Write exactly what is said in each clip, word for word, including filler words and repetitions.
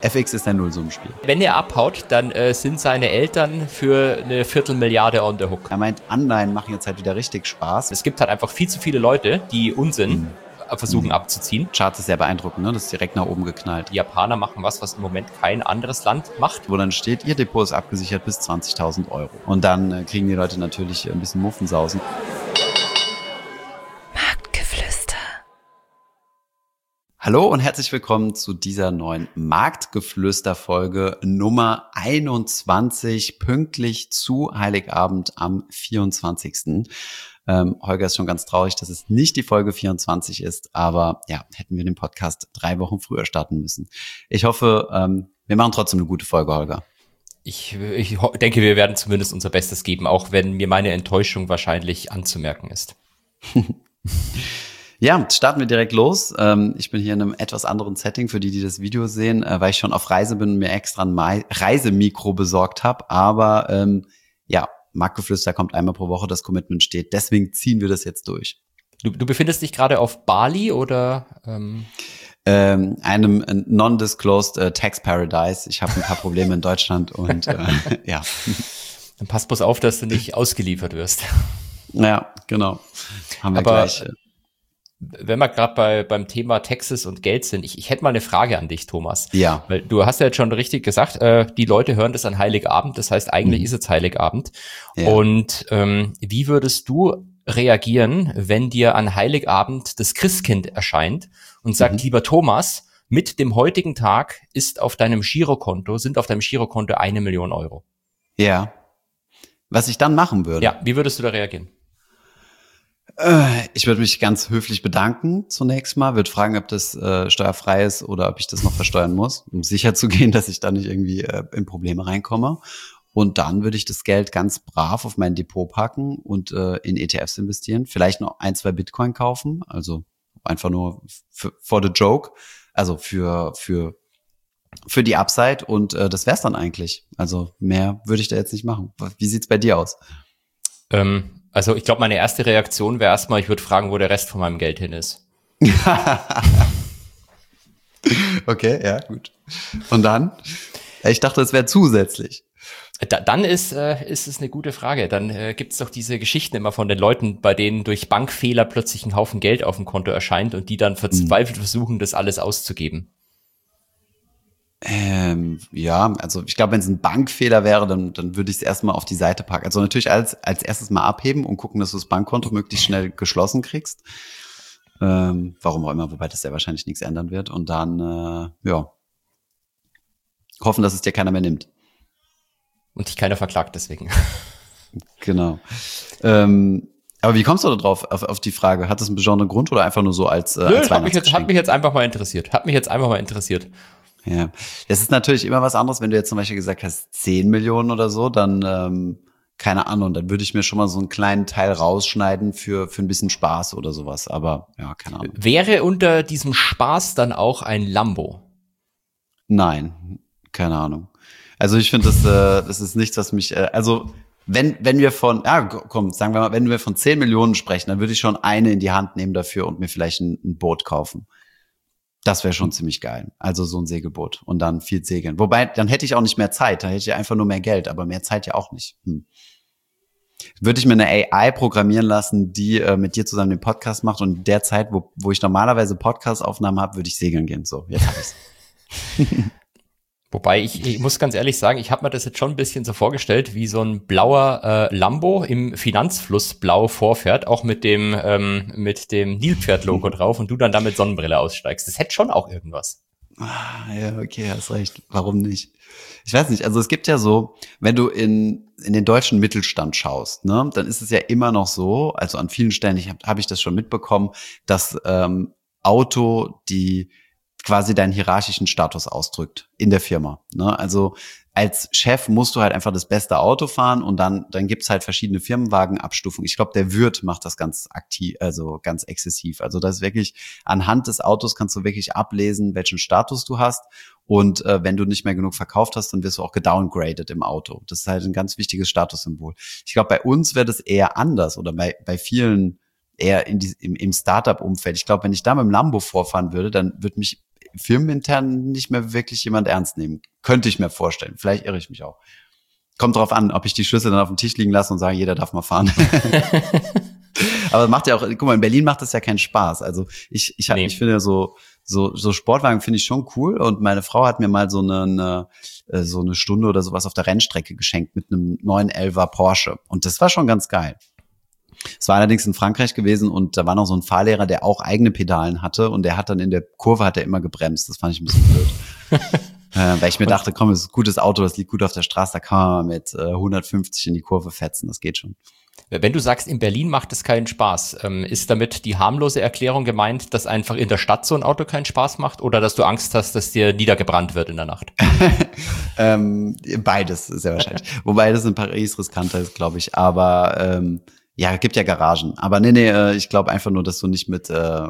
F X ist ein Nullsummenspiel. Wenn er abhaut, dann äh, sind seine Eltern für eine Viertelmilliarde on the hook. Er meint, Anleihen machen jetzt halt wieder richtig Spaß. Es gibt halt einfach viel zu viele Leute, die Unsinn Mhm. versuchen Mhm. abzuziehen. Chart ist sehr beeindruckend, ne? Das ist direkt nach oben geknallt. Die Japaner machen was, was im Moment kein anderes Land macht. Wo dann steht, ihr Depot ist abgesichert bis zwanzigtausend Euro. Und dann äh, kriegen die Leute natürlich ein bisschen Muffensausen. Marktgeflüster. Hallo und herzlich willkommen zu dieser neuen Marktgeflüster-Folge Nummer einundzwanzig, pünktlich zu Heiligabend am vierundzwanzigsten Ähm, Holger ist schon ganz traurig, dass es nicht die Folge vierundzwanzig ist, aber ja, hätten wir den Podcast drei Wochen früher starten müssen. Ich hoffe, ähm, wir machen trotzdem eine gute Folge, Holger. Ich, ich ho- denke, wir werden zumindest unser Bestes geben, auch wenn mir meine Enttäuschung wahrscheinlich anzumerken ist. Ja, starten wir direkt los. Ähm, ich bin hier in einem etwas anderen Setting für die, die das Video sehen, äh, weil ich schon auf Reise bin und mir extra ein Mai- Reisemikro besorgt habe. Aber ähm, ja, Marktgeflüster kommt einmal pro Woche, das Commitment steht. Deswegen ziehen wir das jetzt durch. Du, du befindest dich gerade auf Bali oder? Ähm Ähm, einem äh, non-disclosed äh, Tax Paradise. Ich habe ein paar Probleme in Deutschland und äh, ja. Dann pass bloß auf, dass du nicht ausgeliefert wirst. Ja, genau. Haben wir Aber gleich. Äh, wenn wir gerade bei beim Thema Taxes und Geld sind, ich, ich hätte mal eine Frage an dich, Thomas. ja. Weil du hast ja jetzt schon richtig gesagt, äh, die Leute hören das an Heiligabend, das heißt eigentlich Mhm. ist es Heiligabend. Ja. Und ähm, wie würdest du reagieren, wenn dir an Heiligabend das Christkind erscheint und sagt, Mhm. lieber Thomas, mit dem heutigen Tag ist auf deinem Girokonto, sind auf deinem Girokonto eine Million Euro. Ja. Was ich dann machen würde. Ja, wie würdest du da reagieren? Äh, Ich würde mich ganz höflich bedanken zunächst mal, würde fragen, ob das äh, steuerfrei ist oder ob ich das noch versteuern muss, um sicher zu gehen, dass ich da nicht irgendwie äh, in Probleme reinkomme. Und dann würde ich das Geld ganz brav auf mein Depot packen und äh, in E T Fs investieren, vielleicht noch ein, zwei Bitcoin kaufen, also einfach nur für, for the joke, also für für für die Upside und äh, das wär's dann eigentlich. Also mehr würde ich da jetzt nicht machen. Wie sieht's bei dir aus? Ähm, also ich glaube, meine erste Reaktion wäre erstmal, ich würde fragen, wo der Rest von meinem Geld hin ist. Okay, ja, gut. Und dann? Ich dachte, es wäre zusätzlich. Da, dann ist, äh, ist es eine gute Frage. Dann äh, gibt es doch diese Geschichten immer von den Leuten, bei denen durch Bankfehler plötzlich ein Haufen Geld auf dem Konto erscheint und die dann verzweifelt versuchen, das alles auszugeben. Ähm, ja, also ich glaube, wenn es ein Bankfehler wäre, dann, dann würde ich es erstmal auf die Seite packen. Also natürlich als, als erstes mal abheben und gucken, dass du das Bankkonto möglichst schnell geschlossen kriegst. Ähm, warum auch immer, wobei das ja wahrscheinlich nichts ändern wird. Und dann, äh, ja, hoffen, dass es dir keiner mehr nimmt. Und dich keiner verklagt deswegen. Genau. Ähm, aber wie kommst du da drauf, auf, auf die Frage? Hat das einen besonderen Grund oder einfach nur so als, äh, Nö, als hat mich, jetzt, Weihnachtsgeschenk? hat mich jetzt einfach mal interessiert. Hat mich jetzt einfach mal interessiert. Ja, das ist natürlich immer was anderes, wenn du jetzt zum Beispiel gesagt hast, zehn Millionen oder so, dann, ähm, keine Ahnung, dann würde ich mir schon mal so einen kleinen Teil rausschneiden für, für ein bisschen Spaß oder sowas, aber ja, keine Ahnung. Wäre unter diesem Spaß dann auch ein Lambo? Nein, keine Ahnung. Also ich finde, das, äh, das ist nichts, was mich, äh, also wenn, wenn wir von, ja, komm, sagen wir mal, wenn wir von zehn Millionen sprechen, dann würde ich schon eine in die Hand nehmen dafür und mir vielleicht ein, ein Boot kaufen. Das wäre schon ziemlich geil. Also so ein Segelboot und dann viel segeln. Wobei, dann hätte ich auch nicht mehr Zeit, dann hätte ich einfach nur mehr Geld, aber mehr Zeit ja auch nicht. Hm. Würde ich mir eine A I programmieren lassen, die äh, mit dir zusammen den Podcast macht und in der Zeit, wo, wo ich normalerweise Podcast-Aufnahmen habe, würde ich segeln gehen. So, jetzt hab ich's. Wobei ich, ich muss ganz ehrlich sagen, ich habe mir das jetzt schon ein bisschen so vorgestellt, wie so ein blauer äh, Lambo im Finanzfluss blau vorfährt, auch mit dem ähm, mit dem Nilpferd-Logo drauf und du dann damit Sonnenbrille aussteigst. Das hätte schon auch irgendwas. Ah, ja, okay, hast recht. Warum nicht? Ich weiß nicht, also es gibt ja so, wenn du in in den deutschen Mittelstand schaust, ne, dann ist es ja immer noch so, also an vielen Stellen ich habe hab ich das schon mitbekommen, dass ähm, Auto die quasi deinen hierarchischen Status ausdrückt in der Firma. Ne? Also als Chef musst du halt einfach das beste Auto fahren und dann dann gibt's halt verschiedene Firmenwagenabstufungen. Ich glaube, der Wirt macht das ganz aktiv, also ganz exzessiv. Also das ist wirklich anhand des Autos kannst du wirklich ablesen, welchen Status du hast. Und äh, wenn du nicht mehr genug verkauft hast, dann wirst du auch gedowngraded im Auto. Das ist halt ein ganz wichtiges Statussymbol. Ich glaube, bei uns wäre das eher anders oder bei bei vielen eher in die, im, im Startup-Umfeld. Ich glaube, wenn ich da mit dem Lambo vorfahren würde, dann würde mich firmenintern nicht mehr wirklich jemand ernst nehmen. Könnte ich mir vorstellen. Vielleicht irre ich mich auch. Kommt drauf an, ob ich die Schlüssel dann auf dem Tisch liegen lasse und sage, jeder darf mal fahren. Aber macht ja auch, guck mal, in Berlin macht das ja keinen Spaß. Also ich, ich, hab, nee. ich finde so, so, so Sportwagen finde ich schon cool. Und meine Frau hat mir mal so eine, eine, so eine Stunde oder sowas auf der Rennstrecke geschenkt mit einem neun elfer Porsche. Und das war schon ganz geil. Es war allerdings in Frankreich gewesen und da war noch so ein Fahrlehrer, der auch eigene Pedalen hatte und der hat dann in der Kurve hat er immer gebremst. Das fand ich ein bisschen blöd. äh, weil ich mir dachte, komm, das ist ein gutes Auto, das liegt gut auf der Straße, da kann man mit äh, hundertfünfzig in die Kurve fetzen, das geht schon. Wenn du sagst, in Berlin macht es keinen Spaß, ähm, ist damit die harmlose Erklärung gemeint, dass einfach in der Stadt so ein Auto keinen Spaß macht oder dass du Angst hast, dass dir niedergebrannt wird in der Nacht? ähm, beides, sehr wahrscheinlich. Wobei das in Paris riskanter ist, glaube ich, aber ähm, ja, gibt ja Garagen. Aber nee, nee, ich glaube einfach nur, dass du nicht mit, äh,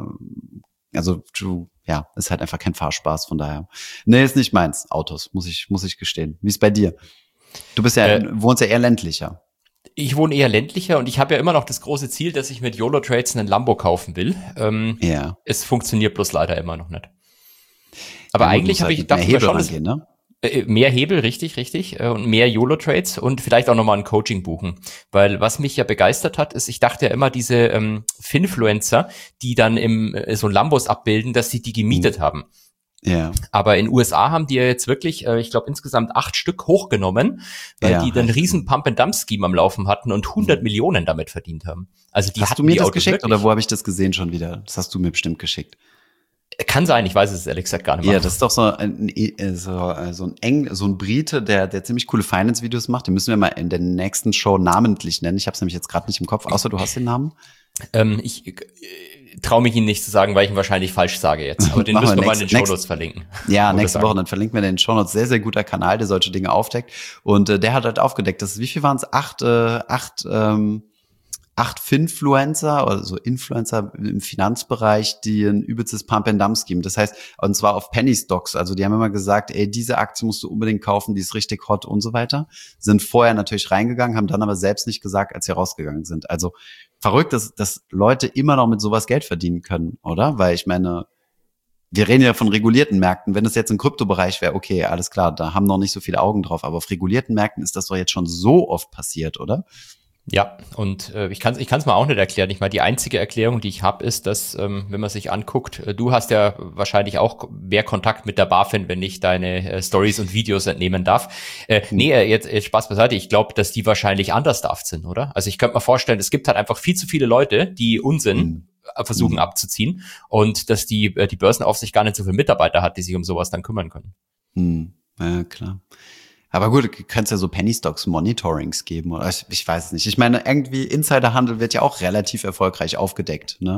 also du, ja, ist halt einfach kein Fahrspaß, von daher. Nee, ist nicht meins, Autos, muss ich, muss ich gestehen. Wie ist bei dir? Du bist ja, äh, wohnst ja eher ländlicher. Ich wohne eher ländlicher und ich habe ja immer noch das große Ziel, dass ich mit YOLO Trades einen Lambo kaufen will. Ähm, ja. Es funktioniert bloß leider immer noch nicht. Aber ja, eigentlich habe halt ich dachte mir schon, dass, ne? Mehr Hebel, richtig, richtig, und mehr YOLO-Trades und vielleicht auch nochmal ein Coaching buchen. Weil was mich ja begeistert hat, ist, ich dachte ja immer, diese ähm, Finfluencer, die dann im äh, so Lambos abbilden, dass sie die gemietet mhm. haben. Ja. Aber in U S A haben die ja jetzt wirklich, äh, ich glaube, insgesamt acht Stück hochgenommen, weil ja, die dann riesen Pump-and-Dump-Scheme am Laufen hatten und hundert mhm. Millionen damit verdient haben. Also die hast du mir das Autos geschickt wirklich. Oder wo habe ich das gesehen schon wieder? Das hast du mir bestimmt geschickt. Kann sein, ich weiß es ehrlich gesagt gar nicht mehr. Ja, das ist doch so ein, so, so ein Eng, so ein Brite, der, der ziemlich coole Finance-Videos macht. Den müssen wir mal in der nächsten Show namentlich nennen. Ich habe es nämlich jetzt gerade nicht im Kopf, außer du hast den Namen. Ähm, ich äh, traue mich ihn nicht zu sagen, weil ich ihn wahrscheinlich falsch sage jetzt. Aber den müssen wir, wir mal in den Shownotes verlinken. Ja, nächste Woche, dann verlinken wir den in den Shownotes. Sehr, sehr guter Kanal, der solche Dinge aufdeckt. Und äh, der hat halt aufgedeckt, dass wie viel waren es? Acht, äh, acht, ähm, acht Finfluencer oder so Influencer im Finanzbereich, die ein übelstes Pump-and-Dump-Scheme. Das heißt, und zwar auf Penny Stocks. Also die haben immer gesagt, ey, diese Aktie musst du unbedingt kaufen, die ist richtig hot und so weiter. Sind vorher natürlich reingegangen, haben dann aber selbst nicht gesagt, als sie rausgegangen sind. Also verrückt, dass, dass Leute immer noch mit sowas Geld verdienen können, oder? Weil ich meine, wir reden ja von regulierten Märkten. Wenn das jetzt im Kryptobereich wäre, okay, alles klar, da haben noch nicht so viele Augen drauf. Aber auf regulierten Märkten ist das doch jetzt schon so oft passiert, oder? Ja, und äh, ich kann es ich kann's mal auch nicht erklären. Ich meine, die einzige Erklärung, die ich habe, ist, dass, ähm, wenn man sich anguckt, äh, du hast ja wahrscheinlich auch mehr Kontakt mit der BaFin, wenn ich deine äh, Stories und Videos entnehmen darf. Äh, mhm. Nee, äh, jetzt, jetzt Spaß beiseite. Ich glaube, dass die wahrscheinlich understaffed sind, oder? Also ich könnte mir vorstellen, es gibt halt einfach viel zu viele Leute, die Unsinn mhm. versuchen mhm. abzuziehen und dass die, äh, die Börsenaufsicht gar nicht so viele Mitarbeiter hat, die sich um sowas dann kümmern können. Mhm. Ja, klar. Aber gut, du kannst ja so Penny Stocks Monitorings geben oder ich, ich weiß es nicht. Ich meine, irgendwie Insiderhandel wird ja auch relativ erfolgreich aufgedeckt, ne?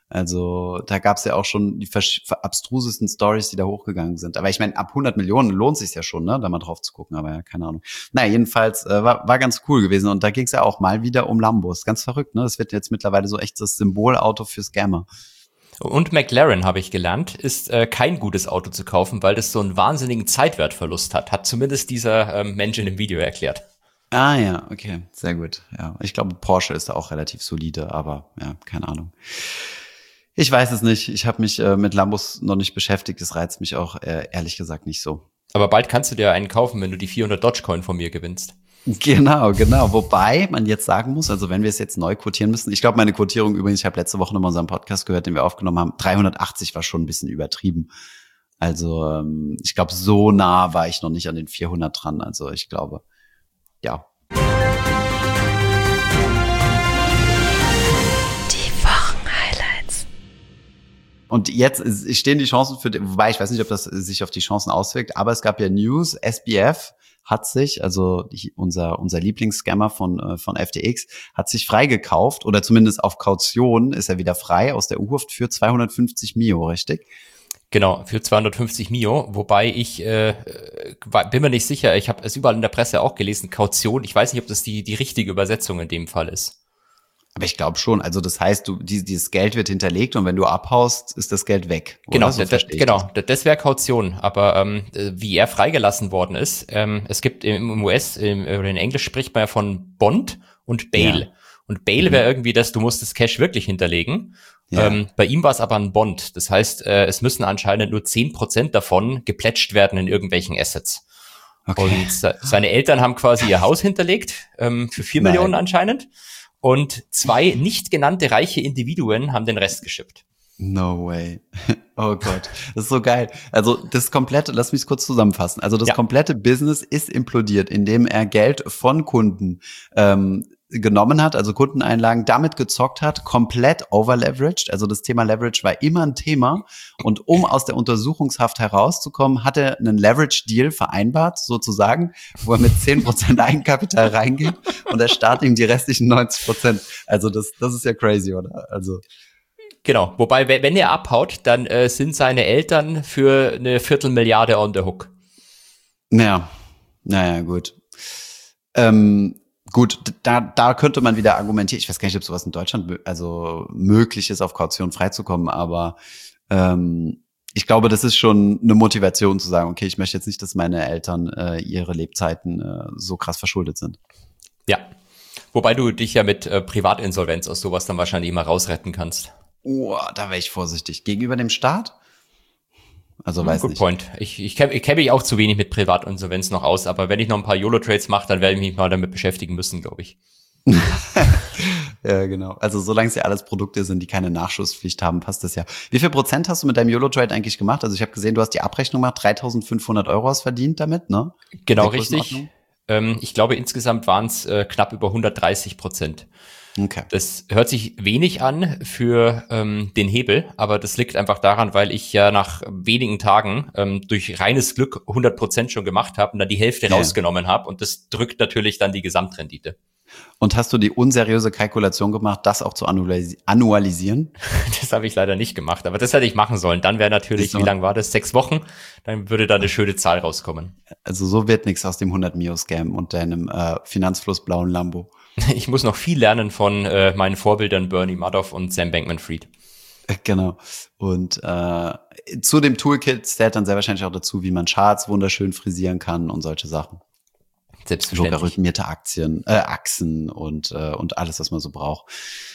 Also da gab es ja auch schon die abstrusesten Stories, die da hochgegangen sind. Aber ich meine, ab hundert Millionen lohnt sich ja schon, ne, da mal drauf zu gucken. Aber ja, keine Ahnung. Naja, jedenfalls äh, war, war ganz cool gewesen und da ging es ja auch mal wieder um Lambos. Ganz verrückt, ne? Das wird jetzt mittlerweile so echt das Symbolauto für Scammer. Und McLaren, habe ich gelernt, ist äh, kein gutes Auto zu kaufen, weil das so einen wahnsinnigen Zeitwertverlust hat. Hat zumindest dieser ähm, Mensch in dem Video erklärt. Ah ja, okay, sehr gut. Ja, ich glaube, Porsche ist da auch relativ solide, aber ja, keine Ahnung. Ich weiß es nicht. Ich habe mich äh, mit Lambos noch nicht beschäftigt. Das reizt mich auch äh, ehrlich gesagt nicht so. Aber bald kannst du dir einen kaufen, wenn du die vierhundert Dogecoin von mir gewinnst. Genau, genau. Wobei man jetzt sagen muss, also wenn wir es jetzt neu quotieren müssen, ich glaube, meine Quotierung übrigens, ich habe letzte Woche nochmal unseren Podcast gehört, den wir aufgenommen haben, dreihundertachtzig war schon ein bisschen übertrieben. Also ähm, ich glaube, so nah war ich noch nicht an den vierhundert dran. Also ich glaube, ja. Die Wochenhighlights. Und jetzt stehen die Chancen für, wobei ich weiß nicht, ob das sich auf die Chancen auswirkt, aber es gab ja News, S B F hat sich, also die, unser unser Lieblingsscammer von äh, von F T X, hat sich freigekauft oder zumindest auf Kaution ist er wieder frei aus der U-Haft für zweihundertfünfzig Mio, richtig? Genau, für zweihundertfünfzig Mio, wobei ich äh, bin mir nicht sicher, ich habe es überall in der Presse auch gelesen, Kaution, ich weiß nicht, ob das die die richtige Übersetzung in dem Fall ist. Aber ich glaube schon, also das heißt, du die, dieses Geld wird hinterlegt und wenn du abhaust, ist das Geld weg. Oder? Genau, so da, genau, das, das wäre Kaution. Aber ähm, wie er freigelassen worden ist, ähm, es gibt im U S, im, in Englisch spricht man ja von Bond und Bail. Ja. Und Bail Mhm. wäre irgendwie das, du musst das Cash wirklich hinterlegen. Ja. Ähm, bei ihm war es aber ein Bond. Das heißt, äh, es müssen anscheinend nur zehn Prozent davon geplätscht werden in irgendwelchen Assets. Okay. Und se- seine Eltern haben quasi ihr Haus hinterlegt, ähm, für vier Nein. Millionen anscheinend. Und zwei nicht genannte reiche Individuen haben den Rest geschippt. No way. Oh Gott, das ist so geil. Also das komplette, lass mich kurz zusammenfassen. Also das Ja. komplette Business ist implodiert, indem er Geld von Kunden ähm, genommen hat, also Kundeneinlagen, damit gezockt hat, komplett overleveraged. Also das Thema Leverage war immer ein Thema. Und um aus der Untersuchungshaft herauszukommen, hat er einen Leverage-Deal vereinbart, sozusagen, wo er mit zehn Prozent Eigenkapital reingeht und der Staat ihm die restlichen neunzig Prozent. Also das, das ist ja crazy, oder? Also Genau. Wobei, we- wenn er abhaut, dann äh, sind seine Eltern für eine Viertelmilliarde on the hook. naja, naja, gut. Ähm, gut, da, da könnte man wieder argumentieren. Ich weiß gar nicht, ob sowas in Deutschland mö- also möglich ist, auf Kaution freizukommen, aber ähm, ich glaube, das ist schon eine Motivation zu sagen, okay, ich möchte jetzt nicht, dass meine Eltern äh, ihre Lebzeiten äh, so krass verschuldet sind. Ja. Wobei du dich ja mit äh, Privatinsolvenz aus sowas dann wahrscheinlich immer rausretten kannst. Oh, da wäre ich vorsichtig. Gegenüber dem Staat? Also Hm, weiß Good nicht. point. Ich, ich kenne ich kenn mich auch zu wenig mit Privatinsolvenz noch aus, aber wenn ich noch ein paar YOLO-Trades mache, dann werde ich mich mal damit beschäftigen müssen, glaube ich. Ja, genau. Also solange es ja alles Produkte sind, die keine Nachschusspflicht haben, passt das ja. Wie viel Prozent hast du mit deinem YOLO-Trade eigentlich gemacht? Also ich habe gesehen, du hast die Abrechnung gemacht, dreitausendfünfhundert Euro hast verdient damit, ne? Genau, Der richtig. Größenordnung? Ähm, ich glaube, insgesamt waren es äh, knapp über hundertdreißig Prozent. Okay. Das hört sich wenig an für ähm, den Hebel, aber das liegt einfach daran, weil ich ja nach wenigen Tagen ähm, durch reines Glück hundert Prozent schon gemacht habe und dann die Hälfte Ja. rausgenommen habe und das drückt natürlich dann die Gesamtrendite. Und hast du die unseriöse Kalkulation gemacht, das auch zu annualis- annualisieren? Das habe ich leider nicht gemacht, aber das hätte ich machen sollen. Dann wäre natürlich, Siehst du wie mal. lang war das? Sechs Wochen? Dann würde da eine schöne Zahl rauskommen. Also so wird nichts aus dem hundert-Mio-Scam und deinem äh, Finanzfluss-blauen Lambo. Ich muss noch viel lernen von äh, meinen Vorbildern Bernie Madoff und Sam Bankman-Fried. Äh, Genau. Und äh, zu dem Toolkit zählt dann sehr wahrscheinlich auch dazu, wie man Charts wunderschön frisieren kann und solche Sachen. Selbstverständlich. Logarithmierte Aktien, äh, Achsen und äh, und alles, was man so braucht.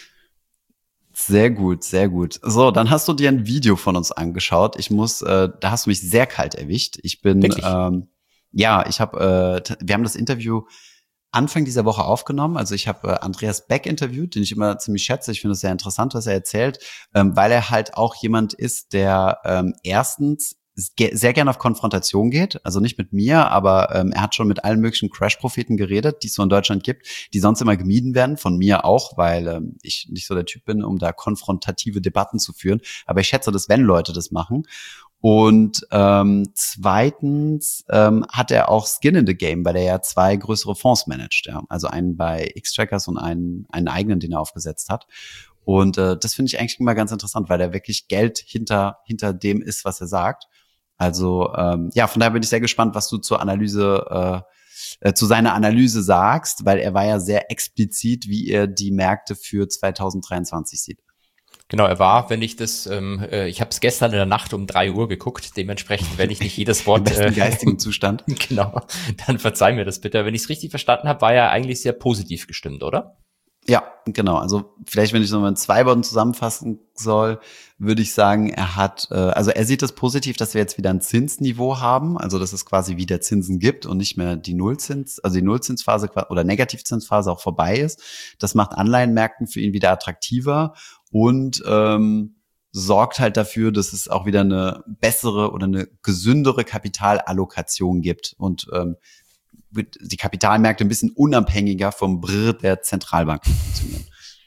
Sehr gut, sehr gut. So, dann hast du dir ein Video von uns angeschaut. Ich muss, äh, da hast du mich sehr kalt erwischt. Ich bin, Wirklich? ähm, ja, ich habe, äh, t- wir haben das Interview Anfang dieser Woche aufgenommen. Also ich habe äh, Andreas Beck interviewt, den ich immer ziemlich schätze. Ich finde es sehr interessant, was er erzählt, ähm, weil er halt auch jemand ist, der ähm, erstens ge- sehr gerne auf Konfrontation geht. Also nicht mit mir, aber ähm, er hat schon mit allen möglichen Crash-Propheten geredet, die es so in Deutschland gibt, die sonst immer gemieden werden, von mir auch, weil ähm, ich nicht so der Typ bin, um da konfrontative Debatten zu führen. Aber ich schätze das, wenn Leute das machen. Und ähm, zweitens ähm, hat er auch Skin in the Game, weil er ja zwei größere Fonds managt. Ja. Also einen bei X-Trackers und einen, einen eigenen, den er aufgesetzt hat. Und äh, das finde ich eigentlich immer ganz interessant, weil er wirklich Geld hinter hinter dem ist, was er sagt. Also ähm, ja, von daher bin ich sehr gespannt, was du zur Analyse äh, äh, zu seiner Analyse sagst, weil er war ja sehr explizit, wie er die Märkte für zwanzig dreiundzwanzig sieht. Genau, er war, wenn ich das, ähm, äh, ich habe es gestern in der Nacht um drei Uhr geguckt, dementsprechend, wenn ich nicht jedes Im Wort, besten äh, geistigen Zustand. genau, dann verzeih mir das bitte. Wenn ich es richtig verstanden habe, war er eigentlich sehr positiv gestimmt, oder? Ja, genau. Also vielleicht, wenn ich es nochmal in zwei Worten zusammenfassen soll, würde ich sagen, er hat, äh, also er sieht es positiv, dass wir jetzt wieder ein Zinsniveau haben, also dass es quasi wieder Zinsen gibt und nicht mehr die Nullzins, also die Nullzinsphase qua- oder Negativzinsphase auch vorbei ist. Das macht Anleihenmärkten für ihn wieder attraktiver und ähm, sorgt halt dafür, dass es auch wieder eine bessere oder eine gesündere Kapitalallokation gibt und ähm, wird die Kapitalmärkte ein bisschen unabhängiger vom Brrr der Zentralbanken funktionieren.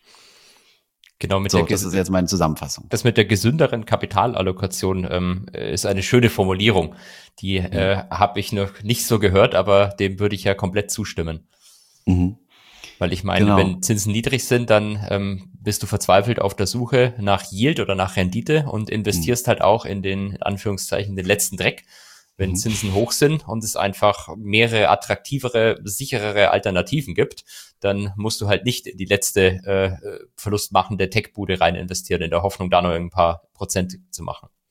Genau, mit So, der das ges- ist jetzt meine Zusammenfassung. Das mit der gesünderen Kapitalallokation ähm, ist eine schöne Formulierung. Die äh, habe ich noch nicht so gehört, aber dem würde ich ja komplett zustimmen. Mhm. Weil ich meine, Genau. wenn Zinsen niedrig sind, dann ähm, bist du verzweifelt auf der Suche nach Yield oder nach Rendite und investierst halt auch in den, in Anführungszeichen, den letzten Dreck, wenn Mhm. Zinsen hoch sind und es einfach mehrere attraktivere, sicherere Alternativen gibt, dann musst du halt nicht in die letzte äh, verlustmachende Tech-Bude rein investieren, in der Hoffnung, da noch ein paar Prozent zu machen.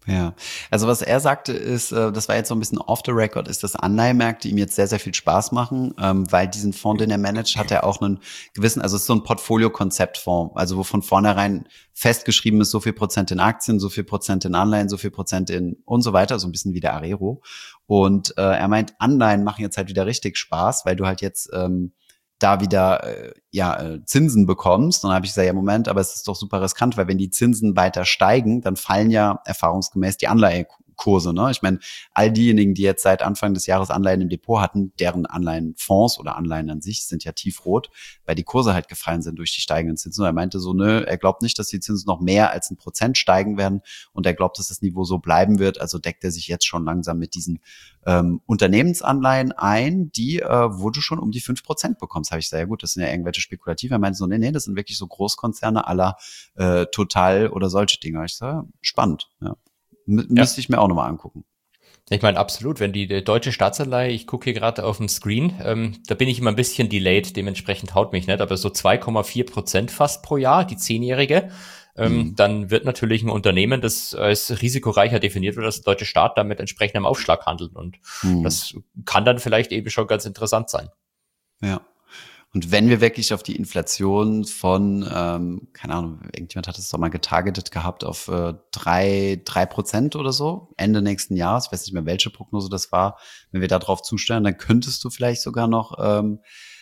Ja, also was er sagte ist, äh, das war jetzt so ein bisschen off the record, ist, dass Anleihemärkte ihm jetzt sehr, sehr viel Spaß machen, ähm, weil diesen Fonds, den er managt, hat er auch einen gewissen, also es ist so ein Portfolio-Konzeptfonds, also wo von vornherein festgeschrieben ist, so viel Prozent in Aktien, so viel Prozent in Anleihen, so viel Prozent in und so weiter, so ein bisschen wie der Arero. Und äh, er meint, Anleihen machen jetzt halt wieder richtig Spaß, weil du halt jetzt ähm, da wieder äh, ja äh, Zinsen bekommst. Und dann habe ich gesagt, ja Moment, aber es ist doch super riskant, weil wenn die Zinsen weiter steigen, dann fallen ja erfahrungsgemäß die Anleihekurse. Ne? Ich meine, all diejenigen, die jetzt seit Anfang des Jahres Anleihen im Depot hatten, deren Anleihenfonds oder Anleihen an sich sind ja tiefrot, weil die Kurse halt gefallen sind durch die steigenden Zinsen. Und er meinte so, nö, er glaubt nicht, dass die Zinsen noch mehr als ein Prozent steigen werden und er glaubt, dass das Niveau so bleiben wird. Also deckt er sich jetzt schon langsam mit diesen ähm, Unternehmensanleihen ein, die, äh, wo du schon um die fünf Prozent bekommst. Habe ich gesagt, ja gut, das sind ja irgendwelche Spekulative. Er meinte so, nee, nee, das sind wirklich so Großkonzerne aller äh, Total oder solche Dinge. Ich sage, spannend, ja. M- Ja. Müsste ich mir auch nochmal angucken. Ich meine, absolut, wenn die, die deutsche Staatsanleihe, ich gucke hier gerade auf dem Screen, ähm, da bin ich immer ein bisschen delayed, dementsprechend haut mich nicht, aber so zwei Komma vier Prozent fast pro Jahr, die zehnjährige, ähm, Mhm. dann wird natürlich ein Unternehmen, das als risikoreicher definiert wird, dass der deutsche Staat damit entsprechendem Aufschlag handelt und Mhm. das kann dann vielleicht eben schon ganz interessant sein. Ja. Und wenn wir wirklich auf die Inflation von, ähm, keine Ahnung, irgendjemand hat es doch mal getargetet gehabt auf äh, drei, drei Prozent oder so, Ende nächsten Jahres, ich weiß nicht mehr, welche Prognose das war, wenn wir da drauf zusteuern, dann könntest du vielleicht sogar noch ähm,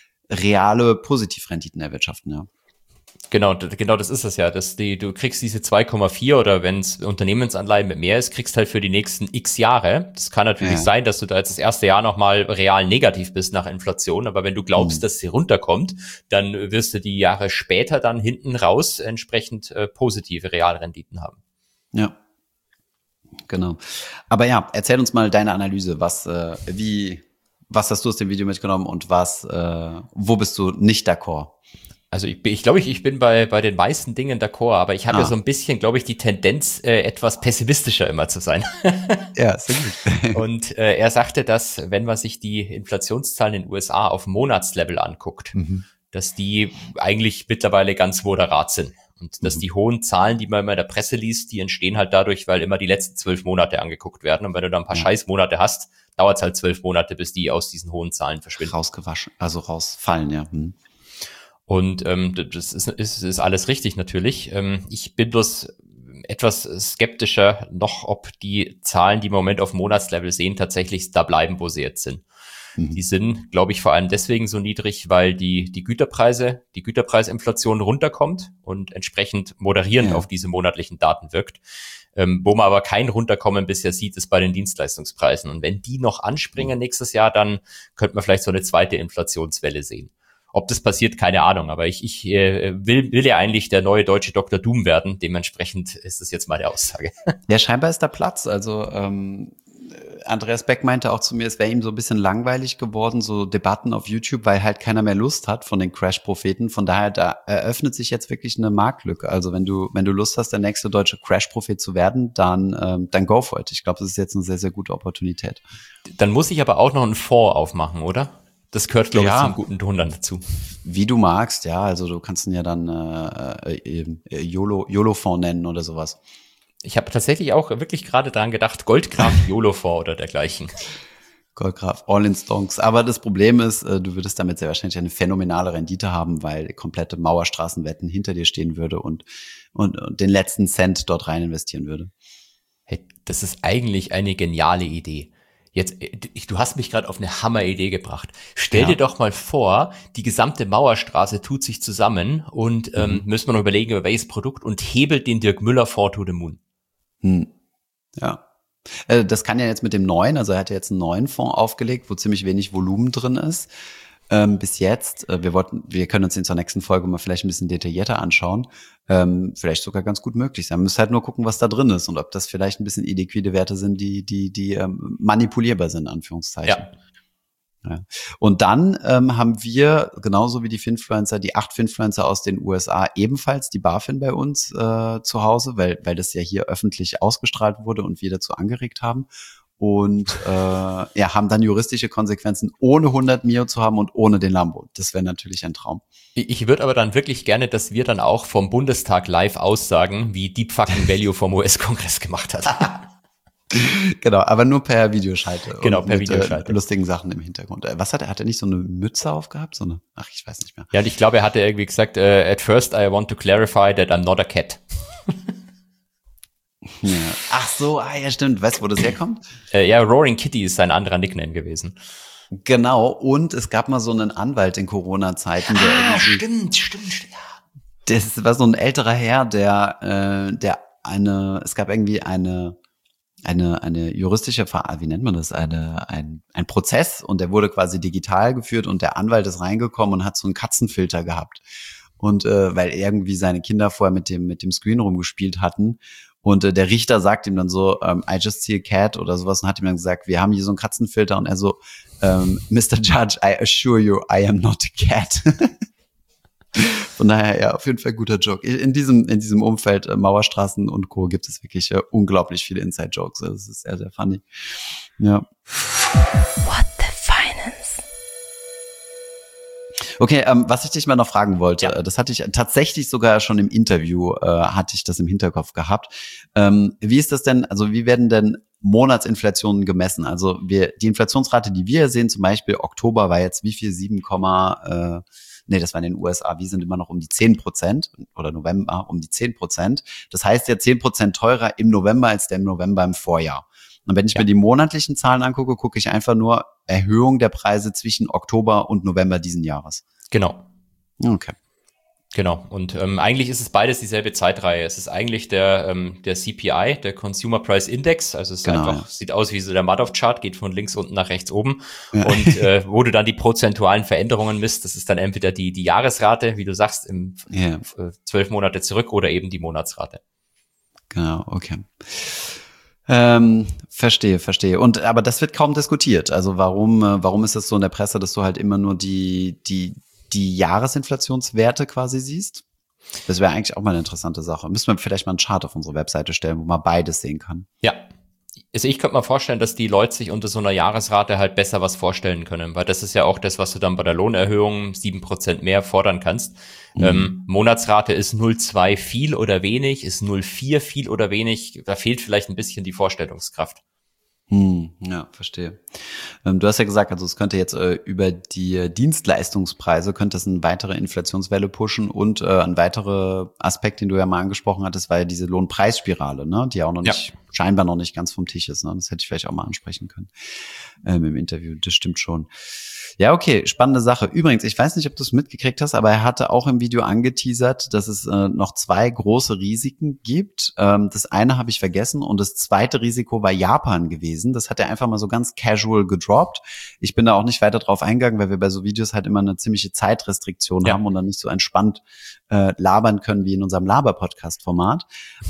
reale Positivrenditen erwirtschaften, ja. Genau, d- genau das ist es ja. Dass die, du kriegst diese zwei Komma vier oder wenn es Unternehmensanleihen mit mehr ist, kriegst halt für die nächsten x Jahre. Das kann natürlich Ja. sein, dass du da jetzt das erste Jahr nochmal real negativ bist nach Inflation, aber wenn du glaubst, Mhm. dass sie runterkommt, dann wirst du die Jahre später dann hinten raus entsprechend äh, positive Realrenditen haben. Ja, genau. Aber ja, erzähl uns mal deine Analyse, was, äh, wie, was hast du aus dem Video mitgenommen und was, äh, wo bist du nicht d'accord? Also ich, bin- ich glaube, ich, ich bin bei bei den meisten Dingen d'accord, aber ich habe Ah. ja so ein bisschen, glaube ich, die Tendenz, äh, etwas pessimistischer immer zu sein. Ja, sehr gut. Und äh, er sagte, dass wenn man sich die Inflationszahlen in den U S A auf Monatslevel anguckt, Mhm. dass die eigentlich mittlerweile ganz moderat sind. Und dass Mhm. die hohen Zahlen, die man immer in der Presse liest, die entstehen halt dadurch, weil immer die letzten zwölf Monate angeguckt werden. Und wenn du da ein paar Ja. Scheißmonate hast, dauert es halt zwölf Monate, bis die aus diesen hohen Zahlen verschwinden. Rausgewaschen, also rausfallen, ja. Hm. Und ähm, das ist, ist, ist alles richtig natürlich. Ähm, ich bin bloß etwas skeptischer noch, ob die Zahlen, die wir im Moment auf Monatslevel sehen, tatsächlich da bleiben, wo sie jetzt sind. Mhm. Die sind, glaube ich, vor allem deswegen so niedrig, weil die, die Güterpreise, die Güterpreisinflation runterkommt und entsprechend moderierend Ja. auf diese monatlichen Daten wirkt. Ähm, wo man aber kein Runterkommen bisher sieht, ist bei den Dienstleistungspreisen. Und wenn die noch anspringen nächstes Jahr, dann könnte man vielleicht so eine zweite Inflationswelle sehen. Ob das passiert, keine Ahnung. Aber ich, ich äh, will, will ja eigentlich der neue deutsche Doktor Doom werden. Dementsprechend ist das jetzt meine Aussage. Ja, scheinbar ist da Platz. Also ähm, Andreas Beck meinte auch zu mir, es wäre ihm so ein bisschen langweilig geworden, so Debatten auf YouTube, weil halt keiner mehr Lust hat von den Crash-Propheten. Von daher, da eröffnet sich jetzt wirklich eine Marktlücke. Also wenn du wenn du Lust hast, der nächste deutsche Crash-Prophet zu werden, dann ähm, dann go for it. Ich glaube, das ist jetzt eine sehr, sehr gute Opportunität. Dann muss ich aber auch noch einen Fonds aufmachen, oder? Das gehört, glaube Ja. ich, zum guten Ton dann dazu. Wie du magst, ja. Also du kannst ihn ja dann äh, äh, äh, YOLO, YOLO-Fonds nennen oder sowas. Ich habe tatsächlich auch wirklich gerade daran gedacht, Goldgraf YOLO-Fonds oder dergleichen. Goldgraf, all in Stonks. Aber das Problem ist, äh, du würdest damit sehr wahrscheinlich eine phänomenale Rendite haben, weil komplette Mauerstraßenwetten hinter dir stehen würde und, und, und den letzten Cent dort rein investieren würde. Hey, das ist eigentlich eine geniale Idee. Jetzt, äh, du hast mich gerade auf eine Hammeridee gebracht. Stell Ja. dir doch mal vor, die gesamte Mauerstraße tut sich zusammen und ähm, Mhm. müssen wir noch überlegen, über welches Produkt und hebelt den Dirk Müller Fonds to the Moon. Hm. Ja. Äh, Das kann ja jetzt mit dem neuen, also er hat ja jetzt einen neuen Fonds aufgelegt, wo ziemlich wenig Volumen drin ist. Ähm, bis jetzt, äh, wir wollten, wir können uns den zur nächsten Folge mal vielleicht ein bisschen detaillierter anschauen. Ähm, vielleicht sogar ganz gut möglich sein. Man muss halt nur gucken, was da drin ist und ob das vielleicht ein bisschen illiquide Werte sind, die, die, die ähm, manipulierbar sind, in Anführungszeichen. Ja. Ja. Und dann ähm, haben wir, genauso wie die Finfluencer, die acht Finfluencer aus den U S A, ebenfalls die BaFin bei uns äh, zu Hause, weil, weil das ja hier öffentlich ausgestrahlt wurde und wir dazu angeregt haben. Und äh, ja, haben dann juristische Konsequenzen, ohne hundert Mio zu haben und ohne den Lambo. Das wäre natürlich ein Traum. Ich ich würde aber dann wirklich gerne, dass wir dann auch vom Bundestag live aussagen, wie Deep Fucking Value vom U S-Kongress gemacht hat. Genau, aber nur per Videoschalte. Genau, und per mit, Videoschalte. Äh, lustigen Sachen im Hintergrund. Äh, Was hat er? Hat er nicht so eine Mütze aufgehabt? So eine? Ach, ich weiß nicht mehr. Ja, und ich glaube, er hatte irgendwie gesagt, uh, at first I want to clarify that I'm not a cat. Ja. Ach so, ah ja, stimmt. Weißt du, wo das herkommt? Äh, ja, Roaring Kitty ist sein anderer Nickname gewesen. Genau, und es gab mal so einen Anwalt in Corona-Zeiten, der Ah, irgendwie, stimmt, stimmt, stimmt. Ja. das war so ein älterer Herr, der, äh, der eine, es gab irgendwie eine, eine, eine juristische, Ver wie nennt man das, eine, ein, ein Prozess und der wurde quasi digital geführt und der Anwalt ist reingekommen und hat so einen Katzenfilter gehabt. Und äh, weil irgendwie seine Kinder vorher mit dem, mit dem Screen rumgespielt hatten. Und äh, der Richter sagt ihm dann so, ähm, I just see a cat oder sowas und hat ihm dann gesagt, wir haben hier so einen Katzenfilter und er so, ähm, Mister Judge, I assure you, I am not a cat. Von daher, ja, auf jeden Fall guter Joke. In diesem, in diesem Umfeld äh, Mauerstraßen und Co. gibt es wirklich äh, unglaublich viele Inside-Jokes. Das ist sehr, sehr funny. Ja. What the Finance? Okay, ähm, was ich dich mal noch fragen wollte, Ja. äh, das hatte ich tatsächlich sogar schon im Interview, äh, hatte ich das im Hinterkopf gehabt. Ähm, wie ist das denn, also wie werden denn Monatsinflationen gemessen? Also wir, die Inflationsrate, die wir sehen, zum Beispiel Oktober war jetzt wie viel? sieben, äh, nee, das war in den U S A, wir sind immer noch um die zehn Prozent oder November um die zehn Prozent. Das heißt ja zehn Prozent teurer im November als der im November im Vorjahr. Und wenn ich Ja. mir die monatlichen Zahlen angucke, gucke ich einfach nur Erhöhung der Preise zwischen Oktober und November diesen Jahres. Genau. Okay. Genau. Und ähm, eigentlich ist es beides dieselbe Zeitreihe. Es ist eigentlich der ähm, der C P I, der Consumer Price Index. Also es ist Genau, einfach, ja. sieht aus wie so der Madoff-Chart, geht von links unten nach rechts oben. Ja. Und äh, wo du dann die prozentualen Veränderungen misst, das ist dann entweder die die Jahresrate, wie du sagst, im Ja, äh, zwölf Monate zurück oder eben die Monatsrate. genau, okay. Ähm, verstehe, verstehe. Und aber das wird kaum diskutiert. Also warum, äh, warum ist es so in der Presse, dass du halt immer nur die die die Jahresinflationswerte quasi siehst? Das wäre eigentlich auch mal eine interessante Sache. Müssen wir vielleicht mal einen Chart auf unsere Webseite stellen, wo man beides sehen kann. Ja. Also ich könnte mir vorstellen, dass die Leute sich unter so einer Jahresrate halt besser was vorstellen können, weil das ist ja auch das, was du dann bei der Lohnerhöhung sieben Prozent mehr fordern kannst. Mhm. Ähm, Monatsrate ist null Komma zwei viel oder wenig, ist null Komma vier viel oder wenig. Da fehlt vielleicht ein bisschen die Vorstellungskraft. Hm, ja, verstehe. Ähm, du hast ja gesagt, also es könnte jetzt äh, über die äh, Dienstleistungspreise, könnte es eine weitere Inflationswelle pushen und äh, ein weiterer Aspekt, den du ja mal angesprochen hattest, war ja diese Lohnpreisspirale, ne, die ja auch noch nicht, Ja. scheinbar noch nicht ganz vom Tisch ist, ne, das hätte ich vielleicht auch mal ansprechen können ähm, im Interview, das stimmt schon. Ja, okay, spannende Sache. Übrigens, ich weiß nicht, ob du es mitgekriegt hast, aber er hatte auch im Video angeteasert, dass es äh, noch zwei große Risiken gibt. Ähm, das eine habe ich vergessen und das zweite Risiko war Japan gewesen. Das hat er einfach mal so ganz casual gedroppt. Ich bin da auch nicht weiter drauf eingegangen, weil wir bei so Videos halt immer eine ziemliche Zeitrestriktion Ja. haben und dann nicht so entspannt äh, labern können wie in unserem Laber-Podcast-Format.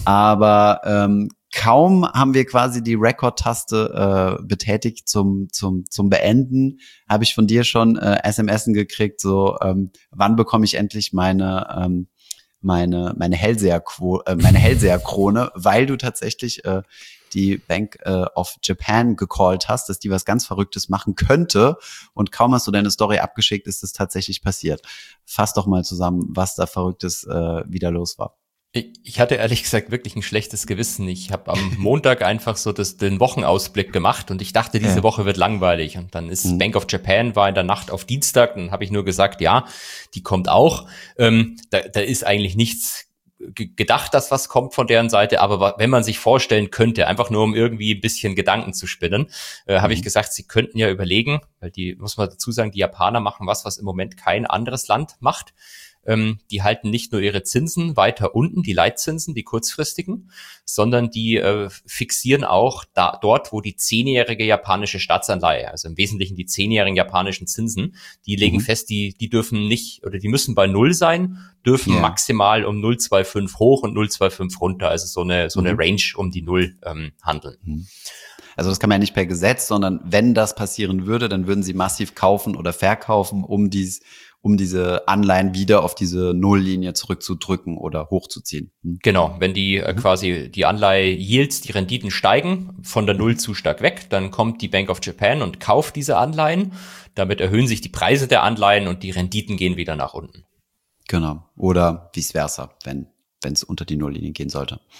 Aber ähm, kaum haben wir quasi die Record-Taste äh, betätigt zum zum zum Beenden, habe ich von dir schon äh, S M S gekriegt, so ähm, wann bekomme ich endlich meine ähm, meine meine Hellseher äh, meine Hellseher-Krone, weil du tatsächlich äh, die Bank äh, of Japan gecallt hast, dass die was ganz Verrücktes machen könnte und kaum hast du deine Story abgeschickt, ist es tatsächlich passiert. Fass doch mal zusammen, was da Verrücktes äh, wieder los war. Ich, ich hatte ehrlich gesagt wirklich ein schlechtes Gewissen. Ich habe am Montag einfach so das, den Wochenausblick gemacht und ich dachte, diese Ja. Woche wird langweilig. Und dann ist Mhm. Bank of Japan, war in der Nacht auf Dienstag, dann habe ich nur gesagt, ja, die kommt auch. Ähm, da, da ist eigentlich nichts ge- gedacht, dass was kommt von deren Seite, aber wa- wenn man sich vorstellen könnte, einfach nur um irgendwie ein bisschen Gedanken zu spinnen, äh, habe Mhm. ich gesagt, sie könnten ja überlegen, weil die, muss man dazu sagen, die Japaner machen was, was im Moment kein anderes Land macht. Ähm, die halten nicht nur ihre Zinsen weiter unten, die Leitzinsen, die kurzfristigen, sondern die äh, fixieren auch da, dort, wo die zehnjährige japanische Staatsanleihe, also im Wesentlichen die zehnjährigen japanischen Zinsen, die legen Mhm. fest, die die dürfen nicht oder die müssen bei Null sein, dürfen Ja. maximal um null Komma fünfundzwanzig hoch und null Komma fünfundzwanzig runter, also so eine so eine Mhm. Range um die Null ähm, handeln. Also das kann man ja nicht per Gesetz, sondern wenn das passieren würde, dann würden sie massiv kaufen oder verkaufen, um dies, um diese Anleihen wieder auf diese Nulllinie zurückzudrücken oder hochzuziehen. Hm. Genau, wenn die äh, quasi die Anleihe-Yields, die Renditen steigen, von der Null zu stark weg, dann kommt die Bank of Japan und kauft diese Anleihen. Damit erhöhen sich die Preise der Anleihen und die Renditen gehen wieder nach unten. Genau. Oder vice versa, wenn wenn es unter die Nulllinie gehen sollte.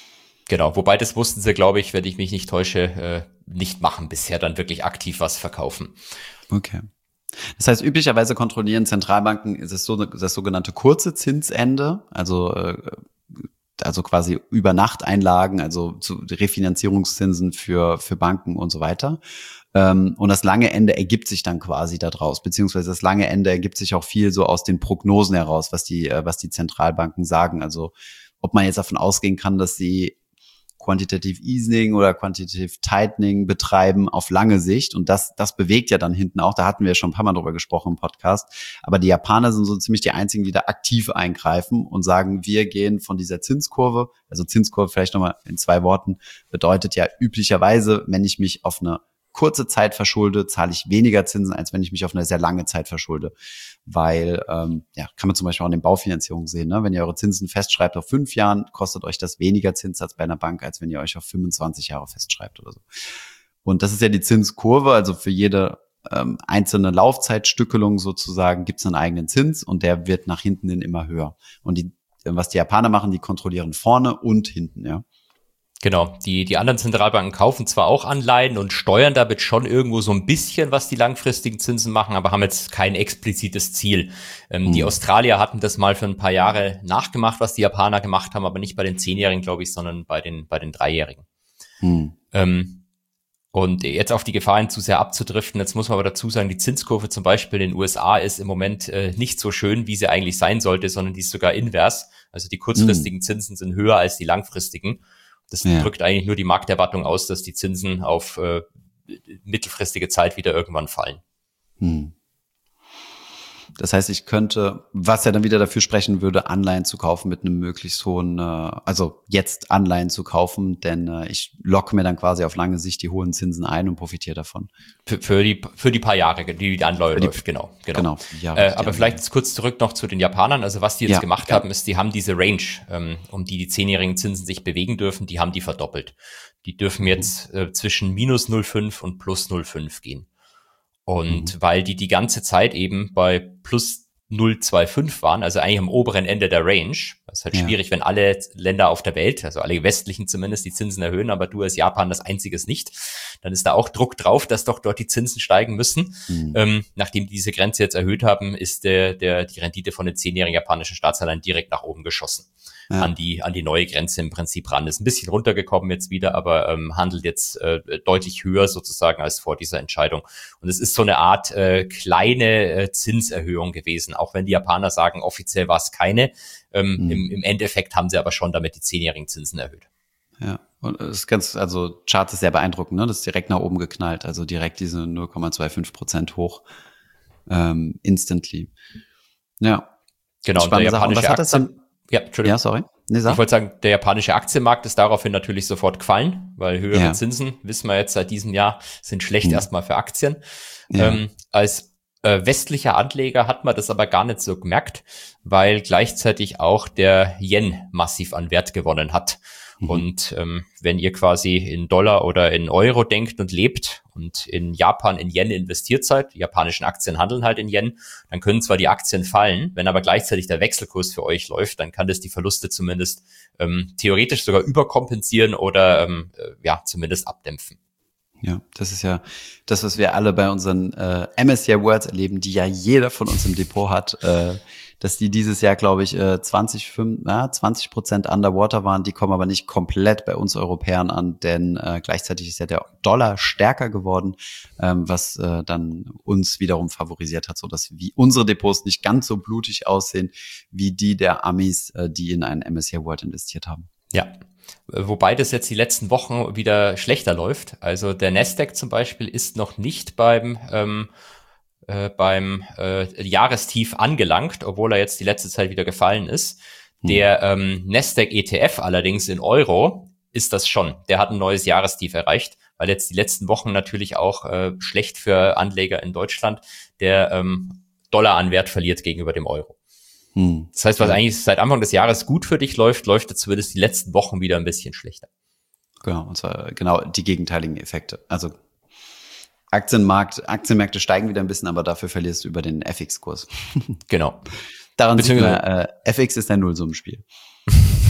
Genau, wobei das wussten sie, glaube ich, wenn ich mich nicht täusche, äh, nicht machen bisher, dann wirklich aktiv was verkaufen. Okay. Das heißt, üblicherweise kontrollieren Zentralbanken ist es so das sogenannte kurze Zinsende, also äh, also quasi Übernachteinlagen, also zu Refinanzierungszinsen für für Banken und so weiter. Ähm, und das lange Ende ergibt sich dann quasi daraus, beziehungsweise das lange Ende ergibt sich auch viel so aus den Prognosen heraus, was die äh, was die Zentralbanken sagen. Also ob man jetzt davon ausgehen kann, dass sie Quantitative Easing oder Quantitative Tightening betreiben auf lange Sicht. Und das, das bewegt ja dann hinten auch. Da hatten wir schon ein paar Mal drüber gesprochen im Podcast. Aber die Japaner sind so ziemlich die einzigen, die da aktiv eingreifen und sagen, wir gehen von dieser Zinskurve. Also Zinskurve vielleicht nochmal in zwei Worten bedeutet ja üblicherweise, wenn ich mich auf eine kurze Zeit verschulde, zahle ich weniger Zinsen, als wenn ich mich auf eine sehr lange Zeit verschulde. Weil, ähm, ja, kann man zum Beispiel auch in den Baufinanzierungen sehen, ne? Wenn ihr eure Zinsen festschreibt auf fünf Jahren, kostet euch das weniger Zinssatz bei einer Bank, als wenn ihr euch auf fünfundzwanzig Jahre festschreibt oder so. Und das ist ja die Zinskurve, also für jede ähm, einzelne Laufzeitstückelung sozusagen gibt es einen eigenen Zins und der wird nach hinten hin immer höher. Und die, was die Japaner machen, die kontrollieren vorne und hinten, ja. Genau, die die anderen Zentralbanken kaufen zwar auch Anleihen und steuern damit schon irgendwo so ein bisschen, was die langfristigen Zinsen machen, aber haben jetzt kein explizites Ziel. Ähm, mhm. Die Australier hatten das mal für ein paar Jahre nachgemacht, was die Japaner gemacht haben, aber nicht bei den Zehnjährigen, glaube ich, sondern bei den bei den Dreijährigen. Mhm. Ähm, und jetzt auf die Gefahr hin, zu sehr abzudriften, jetzt muss man aber dazu sagen, die Zinskurve zum Beispiel in den U S A ist im Moment äh, nicht so schön, wie sie eigentlich sein sollte, sondern die ist sogar invers. Also die kurzfristigen mhm. Zinsen sind höher als die langfristigen. Das ja. drückt eigentlich nur die Markterwartung aus, dass die Zinsen auf äh, mittelfristige Zeit wieder irgendwann fallen. Hm. Das heißt, ich könnte, was ja dann wieder dafür sprechen würde, Anleihen zu kaufen mit einem möglichst hohen, äh, also jetzt Anleihen zu kaufen, denn äh, ich locke mir dann quasi auf lange Sicht die hohen Zinsen ein und profitiere davon. Für, für die für die paar Jahre, die die Anleihe die, läuft, genau. genau. genau ja, äh, aber vielleicht jetzt kurz zurück noch zu den Japanern. Also was die jetzt ja, gemacht ja. haben, ist, die haben diese Range, ähm, um die die zehnjährigen Zinsen sich bewegen dürfen, die haben die verdoppelt. Die dürfen jetzt äh, zwischen minus null Komma fünf und plus null Komma fünf gehen. Und mhm. weil die die ganze Zeit eben bei plus null Komma fünfundzwanzig waren, also eigentlich am oberen Ende der Range. Das ist halt ja. schwierig, wenn alle Länder auf der Welt, also alle westlichen zumindest, die Zinsen erhöhen, aber du als Japan das einziges nicht. Dann ist da auch Druck drauf, dass doch dort die Zinsen steigen müssen. Mhm. Ähm, nachdem die diese Grenze jetzt erhöht haben, ist der, der, die Rendite von den zehnjährigen japanischen Staatsanleihen direkt nach oben geschossen. Ja. an die an die neue Grenze im Prinzip ran. Ist ein bisschen runtergekommen jetzt wieder, aber ähm, handelt jetzt äh, deutlich höher sozusagen als vor dieser Entscheidung. Und es ist so eine Art äh, kleine äh, Zinserhöhung gewesen, auch wenn die Japaner sagen, offiziell war es keine. Ähm, mhm. im, Im Endeffekt haben sie aber schon damit die zehnjährigen Zinsen erhöht. Ja, und es ist ganz, also Chart ist sehr beeindruckend, ne? Das ist direkt nach oben geknallt, also direkt diese null Komma fünfundzwanzig Prozent hoch, ähm, instantly. Ja. Genau, und der japanische was hat das dann? Ja, Entschuldigung. Ja, sorry. Nee, ich wollte sagen, der japanische Aktienmarkt ist daraufhin natürlich sofort gefallen, weil höhere ja. Zinsen, wissen wir jetzt seit diesem Jahr, sind schlecht hm. erstmal für Aktien. Ja. Ähm, als äh, westlicher Anleger hat man das aber gar nicht so gemerkt, weil gleichzeitig auch der Yen massiv an Wert gewonnen hat. Mhm. Und ähm, wenn ihr quasi in Dollar oder in Euro denkt und lebt und in Japan in Yen investiert seid, die japanischen Aktien handeln halt in Yen, dann können zwar die Aktien fallen, wenn aber gleichzeitig der Wechselkurs für euch läuft, dann kann das die Verluste zumindest ähm, theoretisch sogar überkompensieren oder ähm, äh, ja zumindest abdämpfen. Ja, das ist ja das, was wir alle bei unseren äh, M S C I Worlds erleben, die ja jeder von uns im Depot hat, äh, dass die dieses Jahr, glaube ich, äh, zwanzig, fünf, na, zwanzig Prozent underwater waren. Die kommen aber nicht komplett bei uns Europäern an, denn äh, gleichzeitig ist ja der Dollar stärker geworden, ähm, was äh, dann uns wiederum favorisiert hat, so dass wie unsere Depots nicht ganz so blutig aussehen wie die der Amis, äh, die in einen M S C I World investiert haben. Ja. Wobei das jetzt die letzten Wochen wieder schlechter läuft. Also der Nasdaq zum Beispiel ist noch nicht beim ähm, äh, beim äh, Jahrestief angelangt, obwohl er jetzt die letzte Zeit wieder gefallen ist. Hm. Der ähm, Nasdaq E T F allerdings in Euro ist das schon. Der hat ein neues Jahrestief erreicht, weil jetzt die letzten Wochen natürlich auch äh, schlecht für Anleger in Deutschland der ähm, Dollar an Wert verliert gegenüber dem Euro. Hm. Das heißt, was ja. eigentlich seit Anfang des Jahres gut für dich läuft, läuft jetzt zumindest die letzten Wochen wieder ein bisschen schlechter. Genau, und zwar genau die gegenteiligen Effekte. Also Aktienmarkt, Aktienmärkte steigen wieder ein bisschen, aber dafür verlierst du über den F X-Kurs. Genau. Daran sieht man, äh, F X ist ein Nullsummenspiel.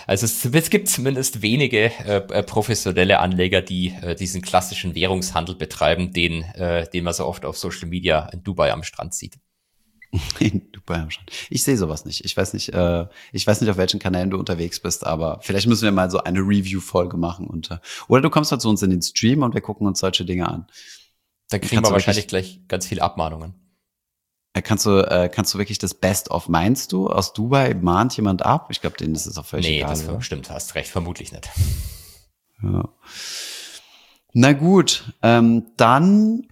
Also es, es gibt zumindest wenige äh, professionelle Anleger, die äh, diesen klassischen Währungshandel betreiben, den, äh, den man so oft auf Social Media in Dubai am Strand sieht. In Dubai am Strand. Ich sehe sowas nicht. Ich weiß nicht, äh, ich weiß nicht, auf welchen Kanälen du unterwegs bist, aber vielleicht müssen wir mal so eine Review-Folge machen. Und, äh, oder du kommst halt zu uns in den Stream und wir gucken uns solche Dinge an. Dann kriegen wir wahrscheinlich gleich ganz viele Abmahnungen. Kannst du, äh, kannst du wirklich das Best-of, meinst du, aus Dubai mahnt jemand ab? Ich glaube, denen ist es auch völlig nee, egal. Nee, das oder? Stimmt, hast recht, vermutlich nicht. Ja. Na gut, ähm, dann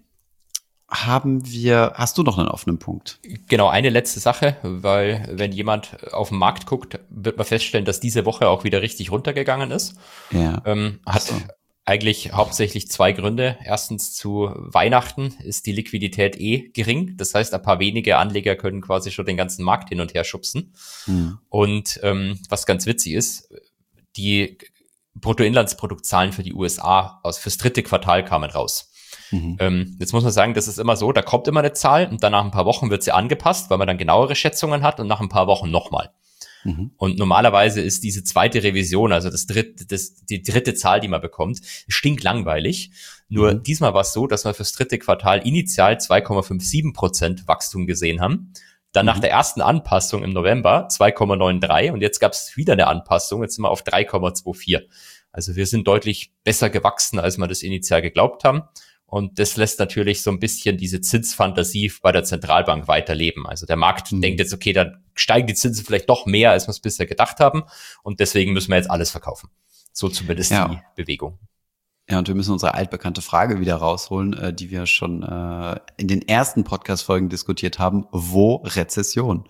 haben wir, hast du noch einen offenen Punkt? Genau, eine letzte Sache, weil wenn jemand auf den Markt guckt, wird man feststellen, dass diese Woche auch wieder richtig runtergegangen ist. Ja. Ähm, hat so. Eigentlich hauptsächlich zwei Gründe. Erstens, zu Weihnachten ist die Liquidität eh gering. Das heißt, ein paar wenige Anleger können quasi schon den ganzen Markt hin und her schubsen. Hm. Und ähm, was ganz witzig ist, die Bruttoinlandsproduktzahlen für die U S A aus fürs dritte Quartal kamen raus. Mhm. Ähm, jetzt muss man sagen, das ist immer so, da kommt immer eine Zahl und dann nach ein paar Wochen wird sie angepasst, weil man dann genauere Schätzungen hat und nach ein paar Wochen nochmal. Mhm. Und normalerweise ist diese zweite Revision, also das dritte, das, die dritte Zahl, die man bekommt, stinklangweilig. Nur mhm. diesmal war es so, dass wir fürs dritte Quartal initial zwei Komma siebenundfünfzig Prozent Wachstum gesehen haben. Dann mhm. nach der ersten Anpassung im November zwei Komma dreiundneunzig und jetzt gab es wieder eine Anpassung, jetzt sind wir auf drei Komma vierundzwanzig. Also wir sind deutlich besser gewachsen, als wir das initial geglaubt haben. Und das lässt natürlich so ein bisschen diese Zinsfantasie bei der Zentralbank weiterleben. Also der Markt mhm. denkt jetzt, okay, dann steigen die Zinsen vielleicht doch mehr, als wir es bisher gedacht haben. Und deswegen müssen wir jetzt alles verkaufen. So zumindest ja. die Bewegung. Ja, und wir müssen unsere altbekannte Frage wieder rausholen, äh, die wir schon äh, in den ersten Podcast-Folgen diskutiert haben. Wo Rezession?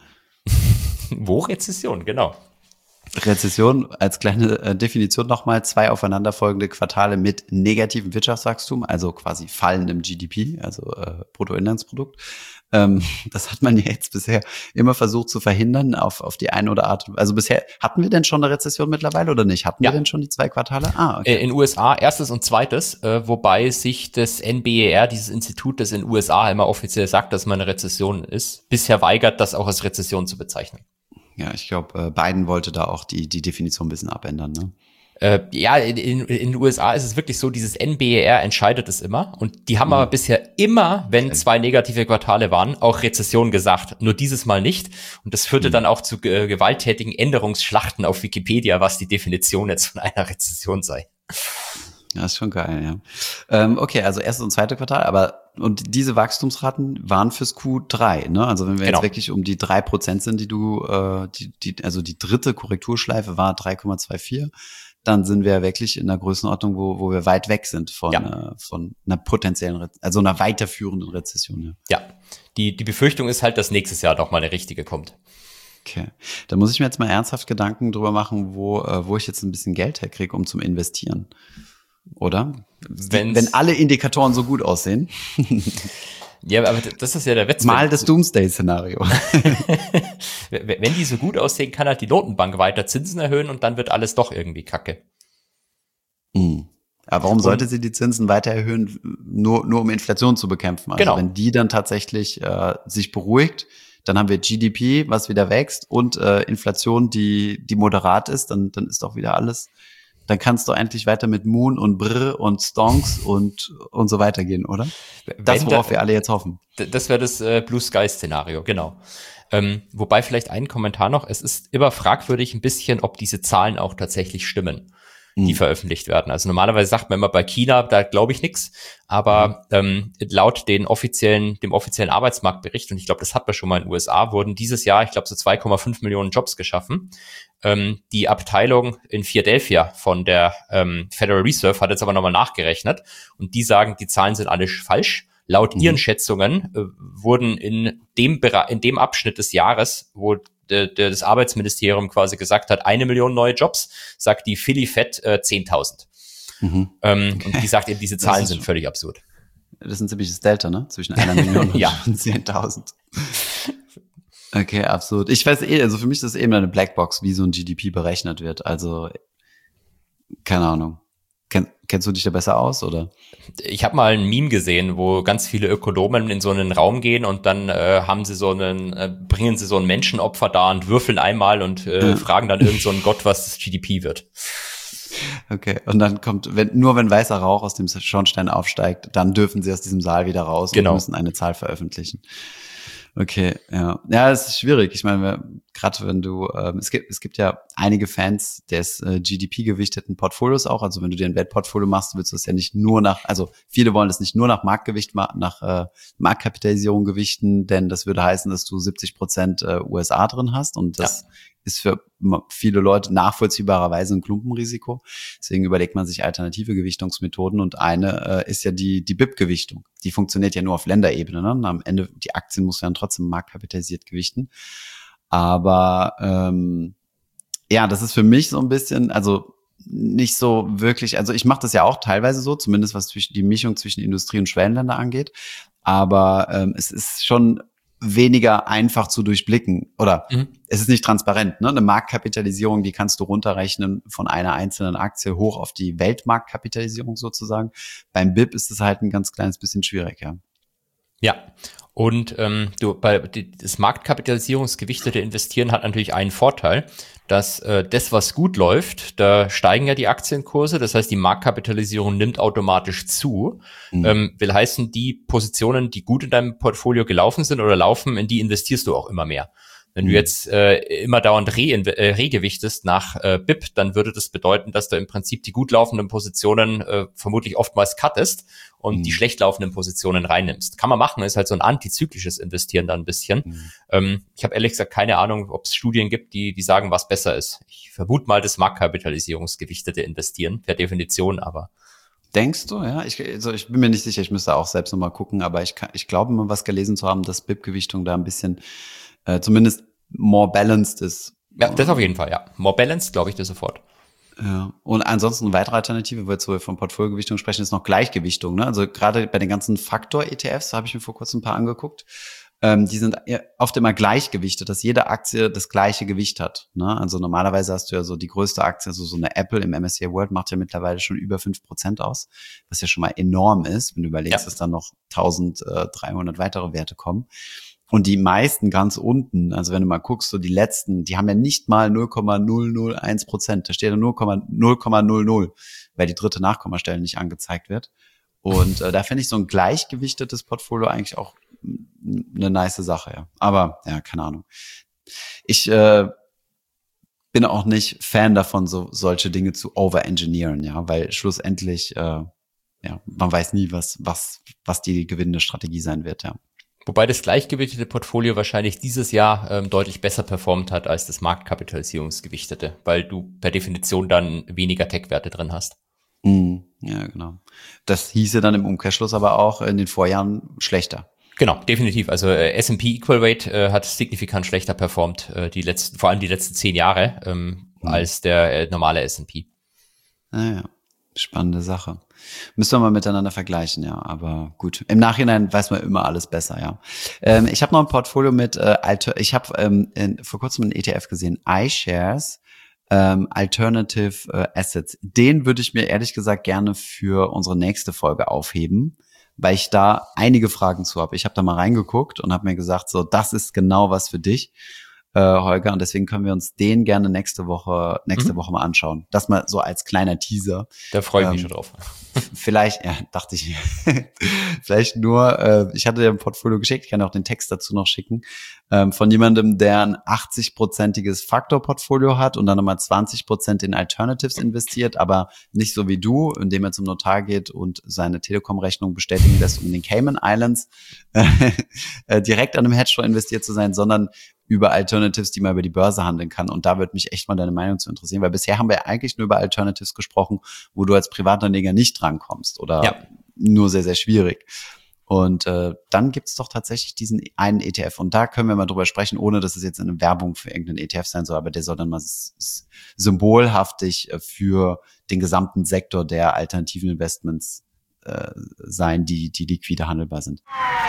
Wo Rezession, genau. Rezession als kleine äh, Definition nochmal, zwei aufeinanderfolgende Quartale mit negativem Wirtschaftswachstum, also quasi fallendem G D P, also äh, Bruttoinlandsprodukt. Ähm, das hat man ja jetzt bisher immer versucht zu verhindern auf auf die eine oder Art. Also bisher, hatten wir denn schon eine Rezession mittlerweile oder nicht? Hatten ja. wir denn schon die zwei Quartale? Ah, okay. In den U S A erstes und zweites, äh, wobei sich das N B E R, dieses Institut, das in den U S A immer offiziell sagt, dass man eine Rezession ist, bisher weigert, das auch als Rezession zu bezeichnen. Ja, ich glaube, Biden wollte da auch die die Definition ein bisschen abändern, ne? Äh, ja, in, in, in den U S A ist es wirklich so, dieses N B E R entscheidet es immer. Und die haben mhm. aber bisher immer, wenn zwei negative Quartale waren, auch Rezession gesagt. Nur dieses Mal nicht. Und das führte mhm. dann auch zu äh, gewalttätigen Änderungsschlachten auf Wikipedia, was die Definition jetzt von einer Rezession sei. Ja, ist schon geil, ja. Ähm, okay, also erstes und zweite Quartal, aber und diese Wachstumsraten waren fürs Q drei, ne? Also wenn wir genau. jetzt wirklich um die drei Prozent sind, die du, äh, die, die, also die dritte Korrekturschleife war drei Komma vierundzwanzig, dann sind wir wirklich in einer Größenordnung, wo, wo wir weit weg sind von, ja. äh, von einer potenziellen, Re- also einer weiterführenden Rezession. Ja, ja. Die, die Befürchtung ist halt, dass nächstes Jahr noch mal eine richtige kommt. Okay, da muss ich mir jetzt mal ernsthaft Gedanken drüber machen, wo, äh, wo ich jetzt ein bisschen Geld herkriege, um zum Investieren. Oder? Wenn's Wenn alle Indikatoren so gut aussehen. Ja, aber das ist ja der Witz. Mal das Doomsday-Szenario. Wenn die so gut aussehen, kann halt die Notenbank weiter Zinsen erhöhen und dann wird alles doch irgendwie kacke. Mhm. Aber warum und, sollte sie die Zinsen weiter erhöhen, nur, nur um Inflation zu bekämpfen? Also genau. Wenn die dann tatsächlich äh, sich beruhigt, dann haben wir G D P, was wieder wächst und äh, Inflation, die die moderat ist, dann dann ist doch wieder alles. Dann kannst du eigentlich weiter mit Moon und Brr und Stonks und und so weitergehen, oder? Das, worauf da, wir alle jetzt hoffen. Das wäre das äh, Blue Sky Szenario, genau. Ähm, wobei vielleicht ein Kommentar noch, es ist immer fragwürdig ein bisschen, ob diese Zahlen auch tatsächlich stimmen, die mhm. veröffentlicht werden. Also normalerweise sagt man immer bei China, da glaube ich nichts, aber mhm. ähm, laut den offiziellen, dem offiziellen Arbeitsmarktbericht, und ich glaube, das hat man schon mal in den U S A, wurden dieses Jahr, ich glaube, so zwei Komma fünf Millionen Jobs geschaffen. Ähm, die Abteilung in Philadelphia von der ähm, Federal Reserve hat jetzt aber nochmal nachgerechnet und die sagen, die Zahlen sind alle falsch. Laut mhm. ihren Schätzungen äh, wurden in dem Bera- in dem Abschnitt des Jahres, wo de, de, das Arbeitsministerium quasi gesagt hat, eine Million neue Jobs, sagt die Philly Fed äh, zehntausend. Mhm. Ähm, okay. Und die sagt eben, diese Zahlen sind völlig absurd. Das ist ein ziemliches Delta, ne? Zwischen einer Million ja. und zehntausend. Okay, absolut. Ich weiß eh, also für mich ist das eben eine Blackbox, wie so ein G D P berechnet wird. Also, keine Ahnung. Kann, kennst du dich da besser aus, oder? Ich habe mal ein Meme gesehen, wo ganz viele Ökonomen in so einen Raum gehen und dann äh, haben sie so einen, äh, bringen sie so ein Menschenopfer da und würfeln einmal und äh, ja. fragen dann irgend so einen Gott, was das G D P wird. Okay, und dann kommt, wenn, nur wenn weißer Rauch aus dem Schornstein aufsteigt, dann dürfen sie aus diesem Saal wieder raus genau. und müssen eine Zahl veröffentlichen. Okay, ja. Ja, es ist schwierig. Ich meine, gerade wenn du, ähm, es gibt, es gibt ja einige Fans des äh, G D P-gewichteten Portfolios auch. Also wenn du dir ein Wertportfolio machst, willst du es ja nicht nur nach, also viele wollen es nicht nur nach Marktgewicht, nach äh, Marktkapitalisierung gewichten, denn das würde heißen, dass du siebzig Prozent äh, U S A drin hast und das ja. ist für viele Leute nachvollziehbarerweise ein Klumpenrisiko. Deswegen überlegt man sich alternative Gewichtungsmethoden und eine äh, ist ja die die B I P-Gewichtung. Die funktioniert ja nur auf Länderebene. Ne? Und am Ende, die Aktien muss ja dann trotzdem marktkapitalisiert gewichten. Aber ähm, ja, das ist für mich so ein bisschen, also nicht so wirklich, also ich mache das ja auch teilweise so, zumindest was die Mischung zwischen Industrie- und Schwellenländer angeht. Aber ähm, es ist schon weniger einfach zu durchblicken oder mhm. es ist nicht transparent. Ne? Eine Marktkapitalisierung, die kannst du runterrechnen von einer einzelnen Aktie hoch auf die Weltmarktkapitalisierung sozusagen. Beim B I P ist es halt ein ganz kleines bisschen schwierig, ja. Ja, und ähm, du bei die, das marktkapitalisierungsgewichtete Investieren hat natürlich einen Vorteil, dass äh, das, was gut läuft, da steigen ja die Aktienkurse, das heißt, die Marktkapitalisierung nimmt automatisch zu. Mhm. Ähm, will heißen, die Positionen, die gut in deinem Portfolio gelaufen sind oder laufen, in die investierst du auch immer mehr. Wenn du jetzt äh, immer dauernd re äh, regewichtest nach äh, B I P, dann würde das bedeuten, dass du im Prinzip die gut laufenden Positionen äh, vermutlich oftmals cuttest und mhm. die schlecht laufenden Positionen reinnimmst. Kann man machen, ist halt so ein antizyklisches Investieren dann ein bisschen. Mhm. Ähm, ich habe ehrlich gesagt keine Ahnung, ob es Studien gibt, die die sagen, was besser ist. Ich vermute mal das marktkapitalisierungsgewichtete Investieren per Definition, aber denkst du, ja? Ich, also ich bin mir nicht sicher, ich müsste auch selbst nochmal gucken, aber ich, kann, ich glaube mal was gelesen zu haben, dass B I P-Gewichtung da ein bisschen Äh, zumindest more balanced ist. Ja, das auf jeden Fall, ja. More balanced, glaube ich dir sofort. Ja. Und ansonsten eine weitere Alternative, wo wir jetzt von Portfoliogewichtung sprechen, ist noch Gleichgewichtung. Ne? Also gerade bei den ganzen Faktor-E T Fs, habe ich mir vor kurzem ein paar angeguckt, ähm, die sind oft immer gleichgewichtet, dass jede Aktie das gleiche Gewicht hat. Ne? Also normalerweise hast du ja so die größte Aktie, also so eine Apple im M S C I World macht ja mittlerweile schon über fünf Prozent aus, was ja schon mal enorm ist, wenn du überlegst, ja. dass dann noch eintausenddreihundert weitere Werte kommen. Und die meisten ganz unten, also wenn du mal guckst, so die letzten, die haben ja nicht mal null Komma null null eins Prozent. Da steht ja null Komma null null, weil die dritte Nachkommastelle nicht angezeigt wird. Und äh, da finde ich so ein gleichgewichtetes Portfolio eigentlich auch eine nice Sache, ja. Aber, ja, keine Ahnung. Ich äh, bin auch nicht Fan davon, so solche Dinge zu overengineeren, ja, weil schlussendlich, äh, ja, man weiß nie, was, was, was die gewinnende Strategie sein wird, ja. Wobei das gleichgewichtete Portfolio wahrscheinlich dieses Jahr ähm, deutlich besser performt hat als das marktkapitalisierungsgewichtete, weil du per Definition dann weniger Tech-Werte drin hast. Mm, ja, genau. Das hieße dann im Umkehrschluss aber auch in den Vorjahren schlechter. Genau, definitiv. Also äh, S and P Equal Weight äh, hat signifikant schlechter performt, äh, die letzten, vor allem die letzten zehn Jahre, ähm, mm. als der äh, normale S and P. Naja, spannende Sache. Müssen wir mal miteinander vergleichen, ja. Aber gut, im Nachhinein weiß man immer alles besser, ja. Ähm, ich habe noch ein Portfolio mit, äh, Alter, ich habe ähm, in, vor kurzem einen E T F gesehen, iShares, ähm, Alternative äh, Assets. Den würde ich mir ehrlich gesagt gerne für unsere nächste Folge aufheben, weil ich da einige Fragen zu habe. Ich habe da mal reingeguckt und habe mir gesagt, so, das ist genau was für dich, äh, Holger. Und deswegen können wir uns den gerne nächste Woche, nächste mhm. Woche mal anschauen. Das mal so als kleiner Teaser. Da freue ich mich ähm, schon drauf. Vielleicht, ja, dachte ich, vielleicht nur, äh, ich hatte dir ein Portfolio geschickt, ich kann auch den Text dazu noch schicken, ähm, von jemandem, der ein achtzig-prozentiges Faktor-Portfolio hat und dann nochmal zwanzig Prozent in Alternatives investiert, aber nicht so wie du, indem er zum Notar geht und seine Telekom-Rechnung bestätigen lässt, um in den Cayman Islands äh, direkt an einem Hedgefonds investiert zu sein, sondern über Alternatives, die man über die Börse handeln kann. Und da würde mich echt mal deine Meinung zu interessieren, weil bisher haben wir eigentlich nur über Alternatives gesprochen, wo du als Privatanleger nicht drankommst oder ja. nur sehr, sehr schwierig. Und äh, dann gibt's doch tatsächlich diesen einen E T F. Und da können wir mal drüber sprechen, ohne dass es jetzt eine Werbung für irgendeinen E T F sein soll, aber der soll dann mal s- s- symbolhaftig für den gesamten Sektor der alternativen Investments äh, sein, die, die liquide handelbar sind.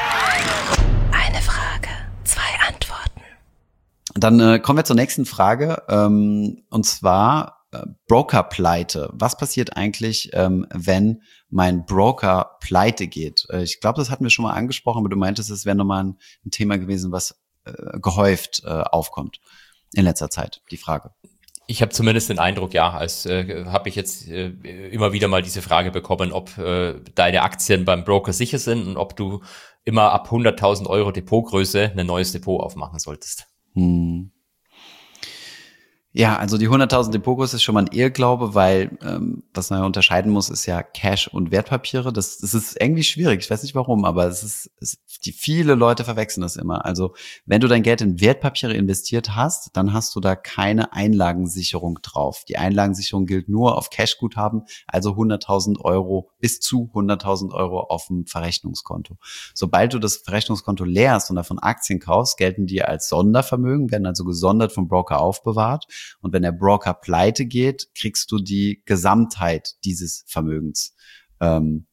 Eine Frage, zwei Antworten. Dann äh, kommen wir zur nächsten Frage. Ähm, und zwar Broker-Pleite. Was passiert eigentlich, ähm, wenn mein Broker pleite geht? Äh, ich glaube, das hatten wir schon mal angesprochen, aber du meintest, es wäre nochmal ein, ein Thema gewesen, was äh, gehäuft äh, aufkommt in letzter Zeit, die Frage. Ich habe zumindest den Eindruck, ja, als äh, habe ich jetzt äh, immer wieder mal diese Frage bekommen, ob äh, deine Aktien beim Broker sicher sind und ob du immer ab hunderttausend Euro Depotgröße ein neues Depot aufmachen solltest. Hm. Ja, also die hunderttausend Depotgröße ist schon mal ein Irrglaube, weil ähm, was man ja unterscheiden muss, ist ja Cash und Wertpapiere. Das, das ist irgendwie schwierig. Ich weiß nicht warum, aber es ist, es, die viele Leute verwechseln das immer. Also wenn du dein Geld in Wertpapiere investiert hast, dann hast du da keine Einlagensicherung drauf. Die Einlagensicherung gilt nur auf Cashguthaben, also hunderttausend Euro bis zu hunderttausend Euro auf dem Verrechnungskonto. Sobald du das Verrechnungskonto leerst und davon Aktien kaufst, gelten die als Sondervermögen, werden also gesondert vom Broker aufbewahrt. Und wenn der Broker pleite geht, kriegst du die Gesamtheit dieses Vermögens ähm,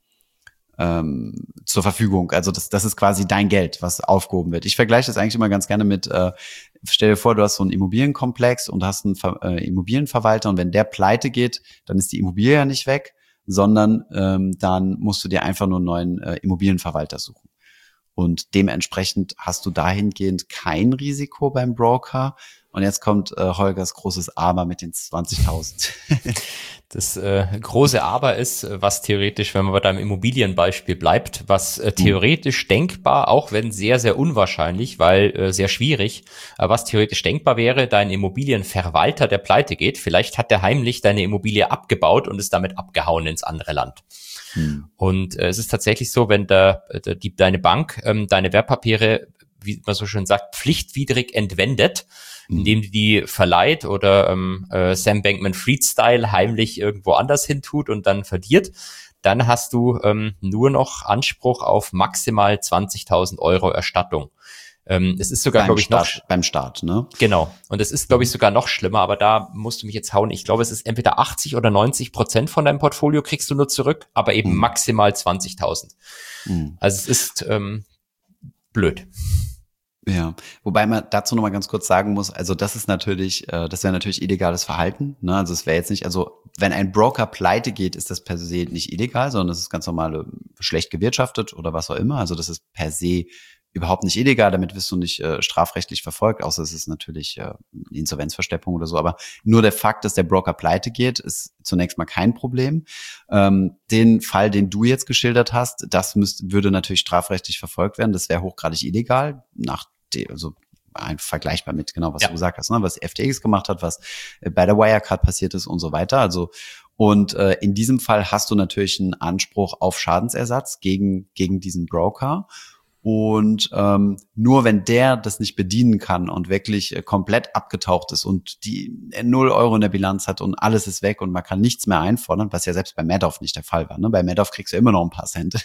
ähm, zur Verfügung. Also das, das ist quasi dein Geld, was aufgehoben wird. Ich vergleiche das eigentlich immer ganz gerne mit, äh, stell dir vor, du hast so einen Immobilienkomplex und hast einen Ver- äh, Immobilienverwalter und wenn der pleite geht, dann ist die Immobilie ja nicht weg, sondern ähm, dann musst du dir einfach nur einen neuen äh, Immobilienverwalter suchen. Und dementsprechend hast du dahingehend kein Risiko beim Broker. Und jetzt kommt äh, Holgers großes Aber mit den zwanzigtausend. Das äh, große Aber ist, was theoretisch, wenn man bei deinem Immobilienbeispiel bleibt, was äh, theoretisch mhm. denkbar, auch wenn sehr, sehr unwahrscheinlich, weil äh, sehr schwierig, äh, was theoretisch denkbar wäre, dein Immobilienverwalter, der pleite geht, vielleicht hat der heimlich deine Immobilie abgebaut und ist damit abgehauen ins andere Land. Hm. Und äh, es ist tatsächlich so, wenn der, der die, deine Bank ähm, deine Wertpapiere, wie man so schön sagt, pflichtwidrig entwendet, hm. indem die die verleiht oder ähm, äh, Sam Bankman-Fried-Style heimlich irgendwo anders hin tut und dann verliert, dann hast du ähm, nur noch Anspruch auf maximal zwanzigtausend Euro Erstattung. Ähm, es ist sogar, glaube ich, Start, noch... Beim Start, ne? Genau. Und es ist, glaube ich, sogar noch schlimmer, aber da musst du mich jetzt hauen. Ich glaube, es ist entweder achtzig oder neunzig Prozent von deinem Portfolio kriegst du nur zurück, aber eben mhm. maximal zwanzigtausend. Mhm. Also es ist ähm, blöd. Ja, wobei man dazu nochmal ganz kurz sagen muss, also das ist natürlich, äh, das wäre natürlich illegales Verhalten, ne? Also es wäre jetzt nicht, also wenn ein Broker pleite geht, ist das per se nicht illegal, sondern das ist ganz normal schlecht gewirtschaftet oder was auch immer. Also das ist per se überhaupt nicht illegal, damit wirst du nicht äh, strafrechtlich verfolgt, außer es ist natürlich äh, Insolvenzversteppung oder so. Aber nur der Fakt, dass der Broker pleite geht, ist zunächst mal kein Problem. Ähm, den Fall, den du jetzt geschildert hast, das müsste, würde natürlich strafrechtlich verfolgt werden. Das wäre hochgradig illegal, nach de, also vergleichbar mit genau, was ja. du gesagt hast, ne? Was F T X gemacht hat, was bei der Wirecard passiert ist und so weiter. Also und äh, in diesem Fall hast du natürlich einen Anspruch auf Schadensersatz gegen gegen diesen Broker. Und ähm, nur wenn der das nicht bedienen kann und wirklich äh, komplett abgetaucht ist und die äh, null Euro in der Bilanz hat und alles ist weg und man kann nichts mehr einfordern, was ja selbst bei Madoff nicht der Fall war. Ne? Bei Madoff kriegst du immer noch ein paar Cent.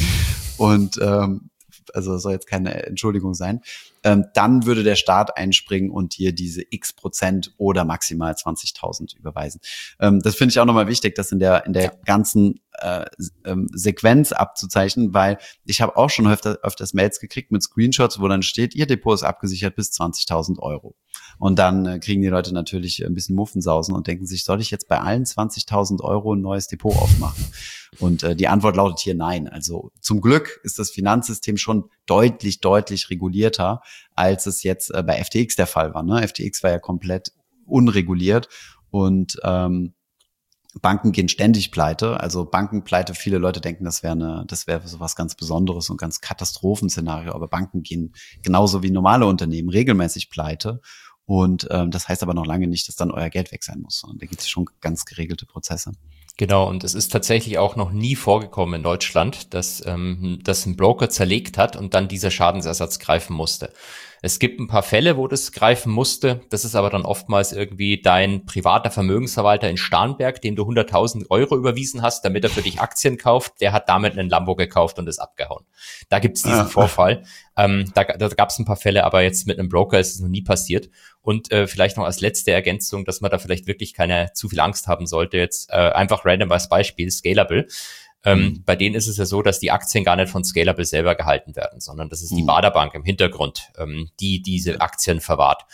und ähm, also soll jetzt keine Entschuldigung sein, ähm, dann würde der Staat einspringen und dir diese x Prozent oder maximal zwanzigtausend überweisen. Ähm, das finde ich auch nochmal wichtig, das in der in der ja. ganzen äh, ähm, Sequenz abzuzeichnen, weil ich habe auch schon öfter, öfters Mails gekriegt mit Screenshots, wo dann steht, Ihr Depot ist abgesichert bis zwanzigtausend Euro. Und dann äh, kriegen die Leute natürlich ein bisschen Muffensausen und denken sich, soll ich jetzt bei allen zwanzigtausend Euro ein neues Depot aufmachen? Und äh, die Antwort lautet hier nein. Also zum Glück ist das Finanzsystem schon deutlich, deutlich regulierter, als es jetzt äh, bei F T X der Fall war. Ne? F T X war ja komplett unreguliert und ähm, Banken gehen ständig pleite. Also Bankenpleite, viele Leute denken, das wäre eine, das wäre so was ganz Besonderes und ganz Katastrophenszenario. Aber Banken gehen genauso wie normale Unternehmen regelmäßig pleite. Und ähm, das heißt aber noch lange nicht, dass dann euer Geld weg sein muss. Und da gibt es schon ganz geregelte Prozesse. Genau, und es ist tatsächlich auch noch nie vorgekommen in Deutschland, dass, ähm, dass ein Broker zerlegt hat und dann dieser Schadensersatz greifen musste. Es gibt ein paar Fälle, wo das greifen musste. Das ist aber dann oftmals irgendwie dein privater Vermögensverwalter in Starnberg, dem du hunderttausend Euro überwiesen hast, damit er für dich Aktien kauft. Der hat damit einen Lambo gekauft und ist abgehauen. Da gibt's diesen ah. Vorfall. Ähm, da da gab es ein paar Fälle, aber jetzt mit einem Broker ist es noch nie passiert. Und äh, vielleicht noch als letzte Ergänzung, dass man da vielleicht wirklich keine zu viel Angst haben sollte. Jetzt äh, einfach random als Beispiel, Scalable. Ähm, mhm. Bei denen ist es ja so, dass die Aktien gar nicht von Scalable selber gehalten werden, sondern das ist die mhm. Baderbank im Hintergrund, ähm, die diese Aktien verwahrt.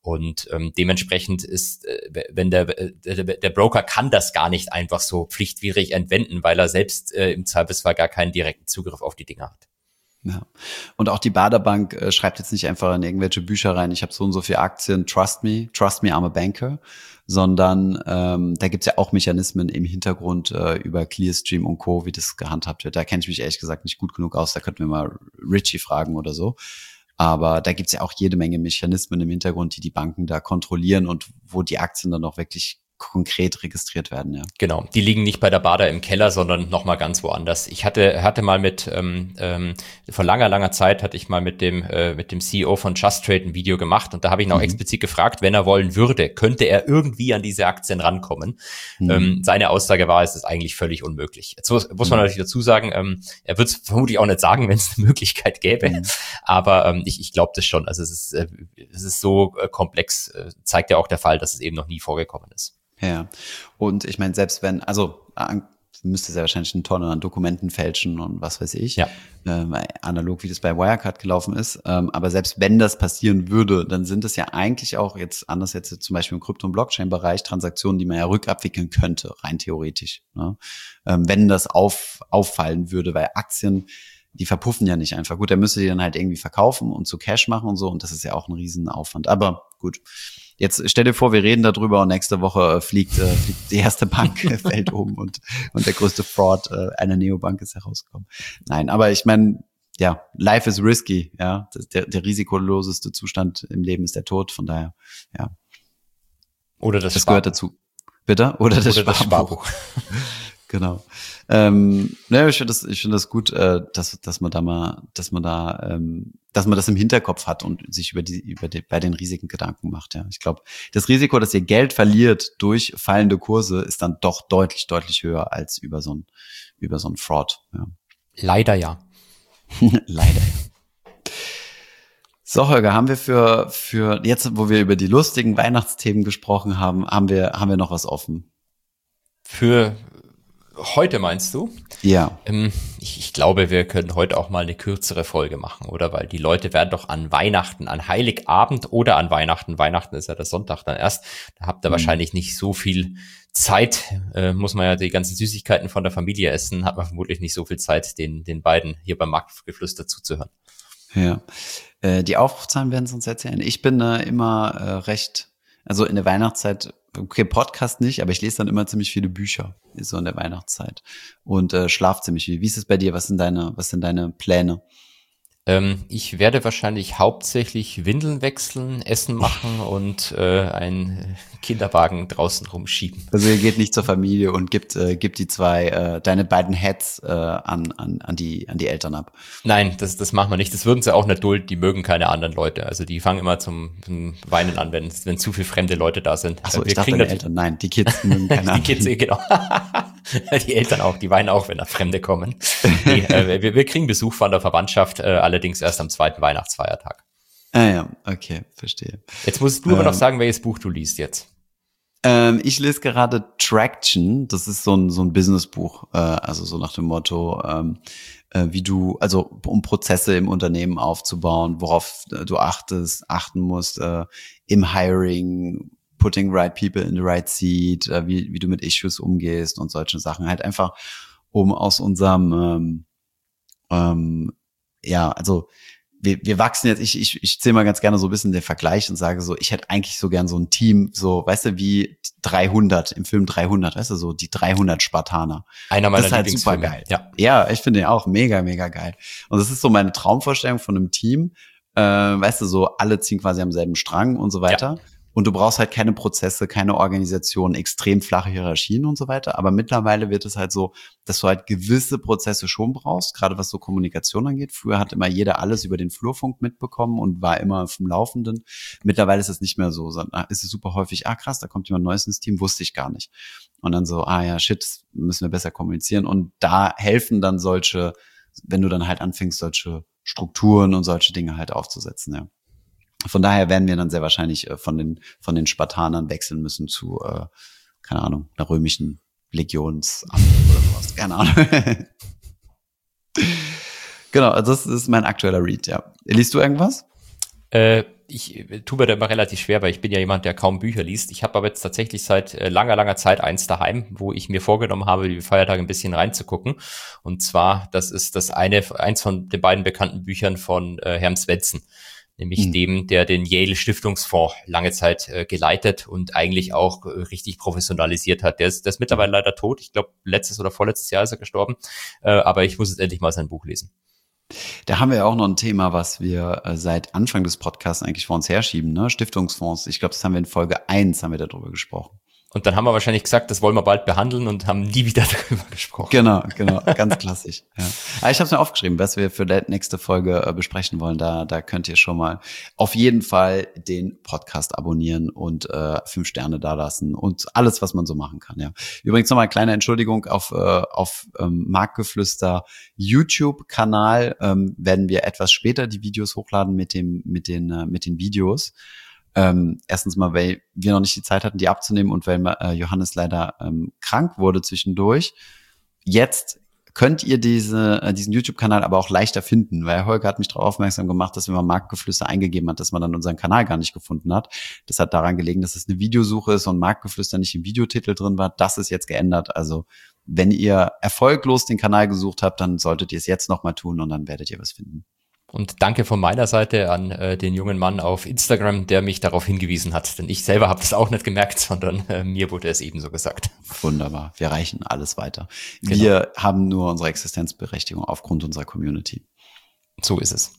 Und ähm, dementsprechend ist, äh, wenn der, der der Broker kann das gar nicht einfach so pflichtwidrig entwenden, weil er selbst äh, im Zweifelsfall gar keinen direkten Zugriff auf die Dinge hat. Ja. Und auch die Baderbank äh, schreibt jetzt nicht einfach in irgendwelche Bücher rein, ich habe so und so viele Aktien, trust me, trust me, I'm a banker, sondern ähm, da gibt's ja auch Mechanismen im Hintergrund äh, über Clearstream und Co., wie das gehandhabt wird. Da kenne ich mich ehrlich gesagt nicht gut genug aus, da könnten wir mal Richie fragen oder so. Aber da gibt's ja auch jede Menge Mechanismen im Hintergrund, die die Banken da kontrollieren und wo die Aktien dann auch wirklich konkret registriert werden, ja. Genau, die liegen nicht bei der Bader im Keller, sondern noch mal ganz woanders. Ich hatte hatte mal mit ähm, ähm, vor langer langer Zeit hatte ich mal mit dem äh, mit dem C E O von Just Trade ein Video gemacht und da habe ich ihn auch mhm. explizit gefragt, wenn er wollen würde, könnte er irgendwie an diese Aktien rankommen. Mhm. Ähm, seine Aussage war, es ist eigentlich völlig unmöglich. Jetzt muss, muss man mhm. natürlich dazu sagen, ähm, er wird es vermutlich auch nicht sagen, wenn es eine Möglichkeit gäbe, mhm. aber ähm, ich ich glaube das schon. Also es ist äh, es ist so äh, komplex, äh, zeigt ja auch der Fall, dass es eben noch nie vorgekommen ist. Ja, und ich meine, selbst wenn, also müsste es ja wahrscheinlich eine Tonne an Dokumenten fälschen und was weiß ich, ja. ähm, analog wie das bei Wirecard gelaufen ist, ähm, aber selbst wenn das passieren würde, dann sind es ja eigentlich auch jetzt, anders jetzt zum Beispiel im Krypto- und Blockchain-Bereich, Transaktionen, die man ja rückabwickeln könnte, rein theoretisch, ne? ähm, wenn das auf, auffallen würde, weil Aktien, die verpuffen ja nicht einfach. Gut, er müsste die dann halt irgendwie verkaufen und zu Cash machen und so und das ist ja auch ein Riesenaufwand, aber gut. Jetzt stell dir vor, wir reden darüber und nächste Woche fliegt, äh, fliegt die erste Bank, fällt um und, und der größte Fraud äh, einer Neobank ist herausgekommen. Nein, aber ich meine, ja, life is risky, ja. Das, der, der risikoloseste Zustand im Leben ist der Tod, von daher, ja. Oder das, das gehört dazu. Bitte? Oder das Oder Sparbuch. Das Sparbuch. Genau. Ähm, ne, ich finde das, ich finde das gut, äh, dass, dass man da mal, dass man da, ähm, dass man das im Hinterkopf hat und sich über die, über die, bei den Risiken Gedanken macht. Ja, ich glaube, das Risiko, dass ihr Geld verliert durch fallende Kurse, ist dann doch deutlich, deutlich höher als über so ein, über so ein Fraud. Ja. Leider ja. Leider. So, Holger, haben wir für, für jetzt, wo wir über die lustigen Weihnachtsthemen gesprochen haben, haben wir, haben wir noch was offen? Für heute meinst du? Ja. Ähm, ich, ich glaube, wir können heute auch mal eine kürzere Folge machen, oder? Weil die Leute werden doch an Weihnachten, an Heiligabend oder an Weihnachten, Weihnachten ist ja der Sonntag dann erst, da habt ihr mhm. wahrscheinlich nicht so viel Zeit, äh, muss man ja die ganzen Süßigkeiten von der Familie essen, hat man vermutlich nicht so viel Zeit, den den beiden hier beim Marktgeflüster zuzuhören. Ja, äh, die Aufrufzahlen werden es uns erzählen. Ich bin äh, immer äh, recht, also in der Weihnachtszeit, okay, Podcast nicht, aber ich lese dann immer ziemlich viele Bücher, so in der Weihnachtszeit und äh, schlaf ziemlich viel. Wie ist es bei dir? Was sind deine, was sind deine Pläne? Ähm, ich werde wahrscheinlich hauptsächlich Windeln wechseln, Essen machen und äh, einen Kinderwagen draußen rumschieben. Also ihr geht nicht zur Familie und gibt äh, gibt die zwei äh, deine beiden Hats äh, an an an die an die Eltern ab. Nein, das das machen wir nicht. Das würden sie auch nicht dulden. Die mögen keine anderen Leute. Also die fangen immer zum, zum Weinen an, wenn wenn zu viele fremde Leute da sind. Ach so, wir ich dachte deine Eltern. Nein, die Kids mögen keine anderen. Die Kids, genau. Die Eltern auch. Die weinen auch, wenn da Fremde kommen. Nee, äh, wir, wir kriegen Besuch von der Verwandtschaft, äh, allerdings erst am zweiten Weihnachtsfeiertag. Ah ja, okay, verstehe. Jetzt musst du ähm, aber noch sagen, welches Buch du liest jetzt. Ähm, ich lese gerade Traction. Das ist so ein so ein Businessbuch, äh, also so nach dem Motto, ähm, äh, wie du, also um Prozesse im Unternehmen aufzubauen, worauf äh, du achtest, achten musst äh, im Hiring, putting right people in the right seat, äh, wie wie du mit Issues umgehst und solche Sachen. Halt einfach, um aus unserem ähm, ähm, ja, also wir, wir wachsen jetzt, ich, ich, ich zähle mal ganz gerne so ein bisschen den Vergleich und sage so, ich hätte eigentlich so gern so ein Team, so, weißt du, wie dreihundert, im Film dreihundert, weißt du, so die dreihundert Spartaner. Einer meiner das ist halt super geil. Ja. ja, ich finde den auch mega, mega geil. Und das ist so meine Traumvorstellung von einem Team, äh, weißt du, so alle ziehen quasi am selben Strang und so weiter. Ja. Und du brauchst halt keine Prozesse, keine Organisation, extrem flache Hierarchien und so weiter. Aber mittlerweile wird es halt so, dass du halt gewisse Prozesse schon brauchst, gerade was so Kommunikation angeht. Früher hat immer jeder alles über den Flurfunk mitbekommen und war immer vom Laufenden. Mittlerweile ist es nicht mehr so, sondern ist es super häufig, ah krass, da kommt jemand Neues ins Team, wusste ich gar nicht. Und dann so, ah ja, shit, müssen wir besser kommunizieren. Und da helfen dann solche, wenn du dann halt anfängst, solche Strukturen und solche Dinge halt aufzusetzen, ja. Von daher werden wir dann sehr wahrscheinlich äh, von den von den Spartanern wechseln müssen zu, äh, keine Ahnung, einer römischen Legionsamt oder sowas. Keine Ahnung. Genau, also das ist mein aktueller Read, ja. Liest du irgendwas? Äh, ich tue mir da immer relativ schwer, weil ich bin ja jemand, der kaum Bücher liest. Ich habe aber jetzt tatsächlich seit äh, langer, langer Zeit eins daheim, wo ich mir vorgenommen habe, die Feiertage ein bisschen reinzugucken. Und zwar, das ist das eine, eins von den beiden bekannten Büchern von äh, Herrn Svensson. Nämlich mhm. dem, der den Yale Stiftungsfonds lange Zeit äh, geleitet und eigentlich auch äh, richtig professionalisiert hat. Der ist, der ist mittlerweile leider tot. Ich glaube, letztes oder vorletztes Jahr ist er gestorben. Äh, aber ich muss jetzt endlich mal sein Buch lesen. Da haben wir ja auch noch ein Thema, was wir äh, seit Anfang des Podcasts eigentlich vor uns herschieben, ne? Stiftungsfonds. Ich glaube, das haben wir in Folge eins haben wir darüber gesprochen. Und dann haben wir wahrscheinlich gesagt, das wollen wir bald behandeln und haben nie wieder darüber gesprochen. Genau, genau, ganz klassisch. Ja. Aber ich habe es mir aufgeschrieben, was wir für die nächste Folge äh, besprechen wollen. Da, da könnt ihr schon mal auf jeden Fall den Podcast abonnieren und äh, fünf Sterne dalassen und alles, was man so machen kann. Ja. Übrigens nochmal eine kleine Entschuldigung auf äh, auf ähm, Marktgeflüster YouTube-Kanal ähm, werden wir etwas später die Videos hochladen mit dem mit den äh, mit den Videos. Ähm, erstens mal, weil wir noch nicht die Zeit hatten, die abzunehmen und weil äh, Johannes leider ähm, krank wurde zwischendurch. Jetzt könnt ihr diese äh, diesen YouTube-Kanal aber auch leichter finden, weil Holger hat mich darauf aufmerksam gemacht, dass wenn man Marktgeflüster eingegeben hat, dass man dann unseren Kanal gar nicht gefunden hat. Das hat daran gelegen, dass es eine Videosuche ist und Marktgeflüster nicht im Videotitel drin war. Das ist jetzt geändert. Also wenn ihr erfolglos den Kanal gesucht habt, dann solltet ihr es jetzt nochmal tun und dann werdet ihr was finden. Und danke von meiner Seite an äh, den jungen Mann auf Instagram, der mich darauf hingewiesen hat. Denn ich selber habe das auch nicht gemerkt, sondern äh, mir wurde es ebenso gesagt. Wunderbar. Wir reichen alles weiter. Genau. Wir haben nur unsere Existenzberechtigung aufgrund unserer Community. So ist es.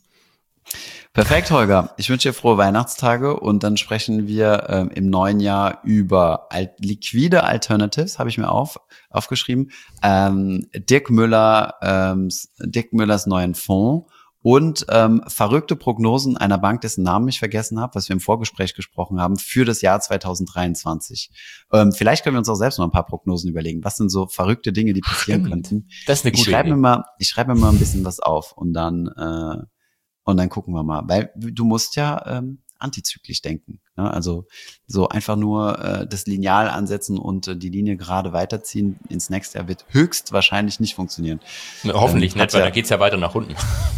Perfekt, Holger. Ich wünsche dir frohe Weihnachtstage und dann sprechen wir ähm, im neuen Jahr über alt- liquide Alternatives, habe ich mir auf, aufgeschrieben. Ähm, Dirk Müller, ähm, Dirk Müllers neuen Fonds. Und ähm, verrückte Prognosen einer Bank, dessen Namen ich vergessen habe, was wir im Vorgespräch gesprochen haben, für das Jahr zwanzig dreiundzwanzig. Ähm, vielleicht können wir uns auch selbst noch ein paar Prognosen überlegen. Was sind so verrückte Dinge, die passieren Stimmt. könnten? Das ist eine gute ich schreibe Idee. mir mal, ich schreibe mir mal ein bisschen was auf und dann äh, und dann gucken wir mal, weil du musst ja ähm, antizyklisch denken. Ne? Also so einfach nur äh, das Lineal ansetzen und äh, die Linie gerade weiterziehen ins nächste Jahr wird höchstwahrscheinlich nicht funktionieren. Hoffentlich ähm, nicht, weil ja, dann geht's ja weiter nach unten.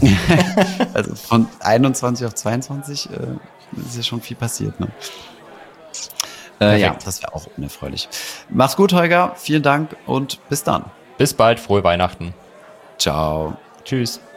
Also von einundzwanzig auf zweiundzwanzig äh, ist ja schon viel passiert. Ne? Äh, ja, das wäre auch unerfreulich. Mach's gut, Holger. Vielen Dank und bis dann. Bis bald, frohe Weihnachten. Ciao. Tschüss.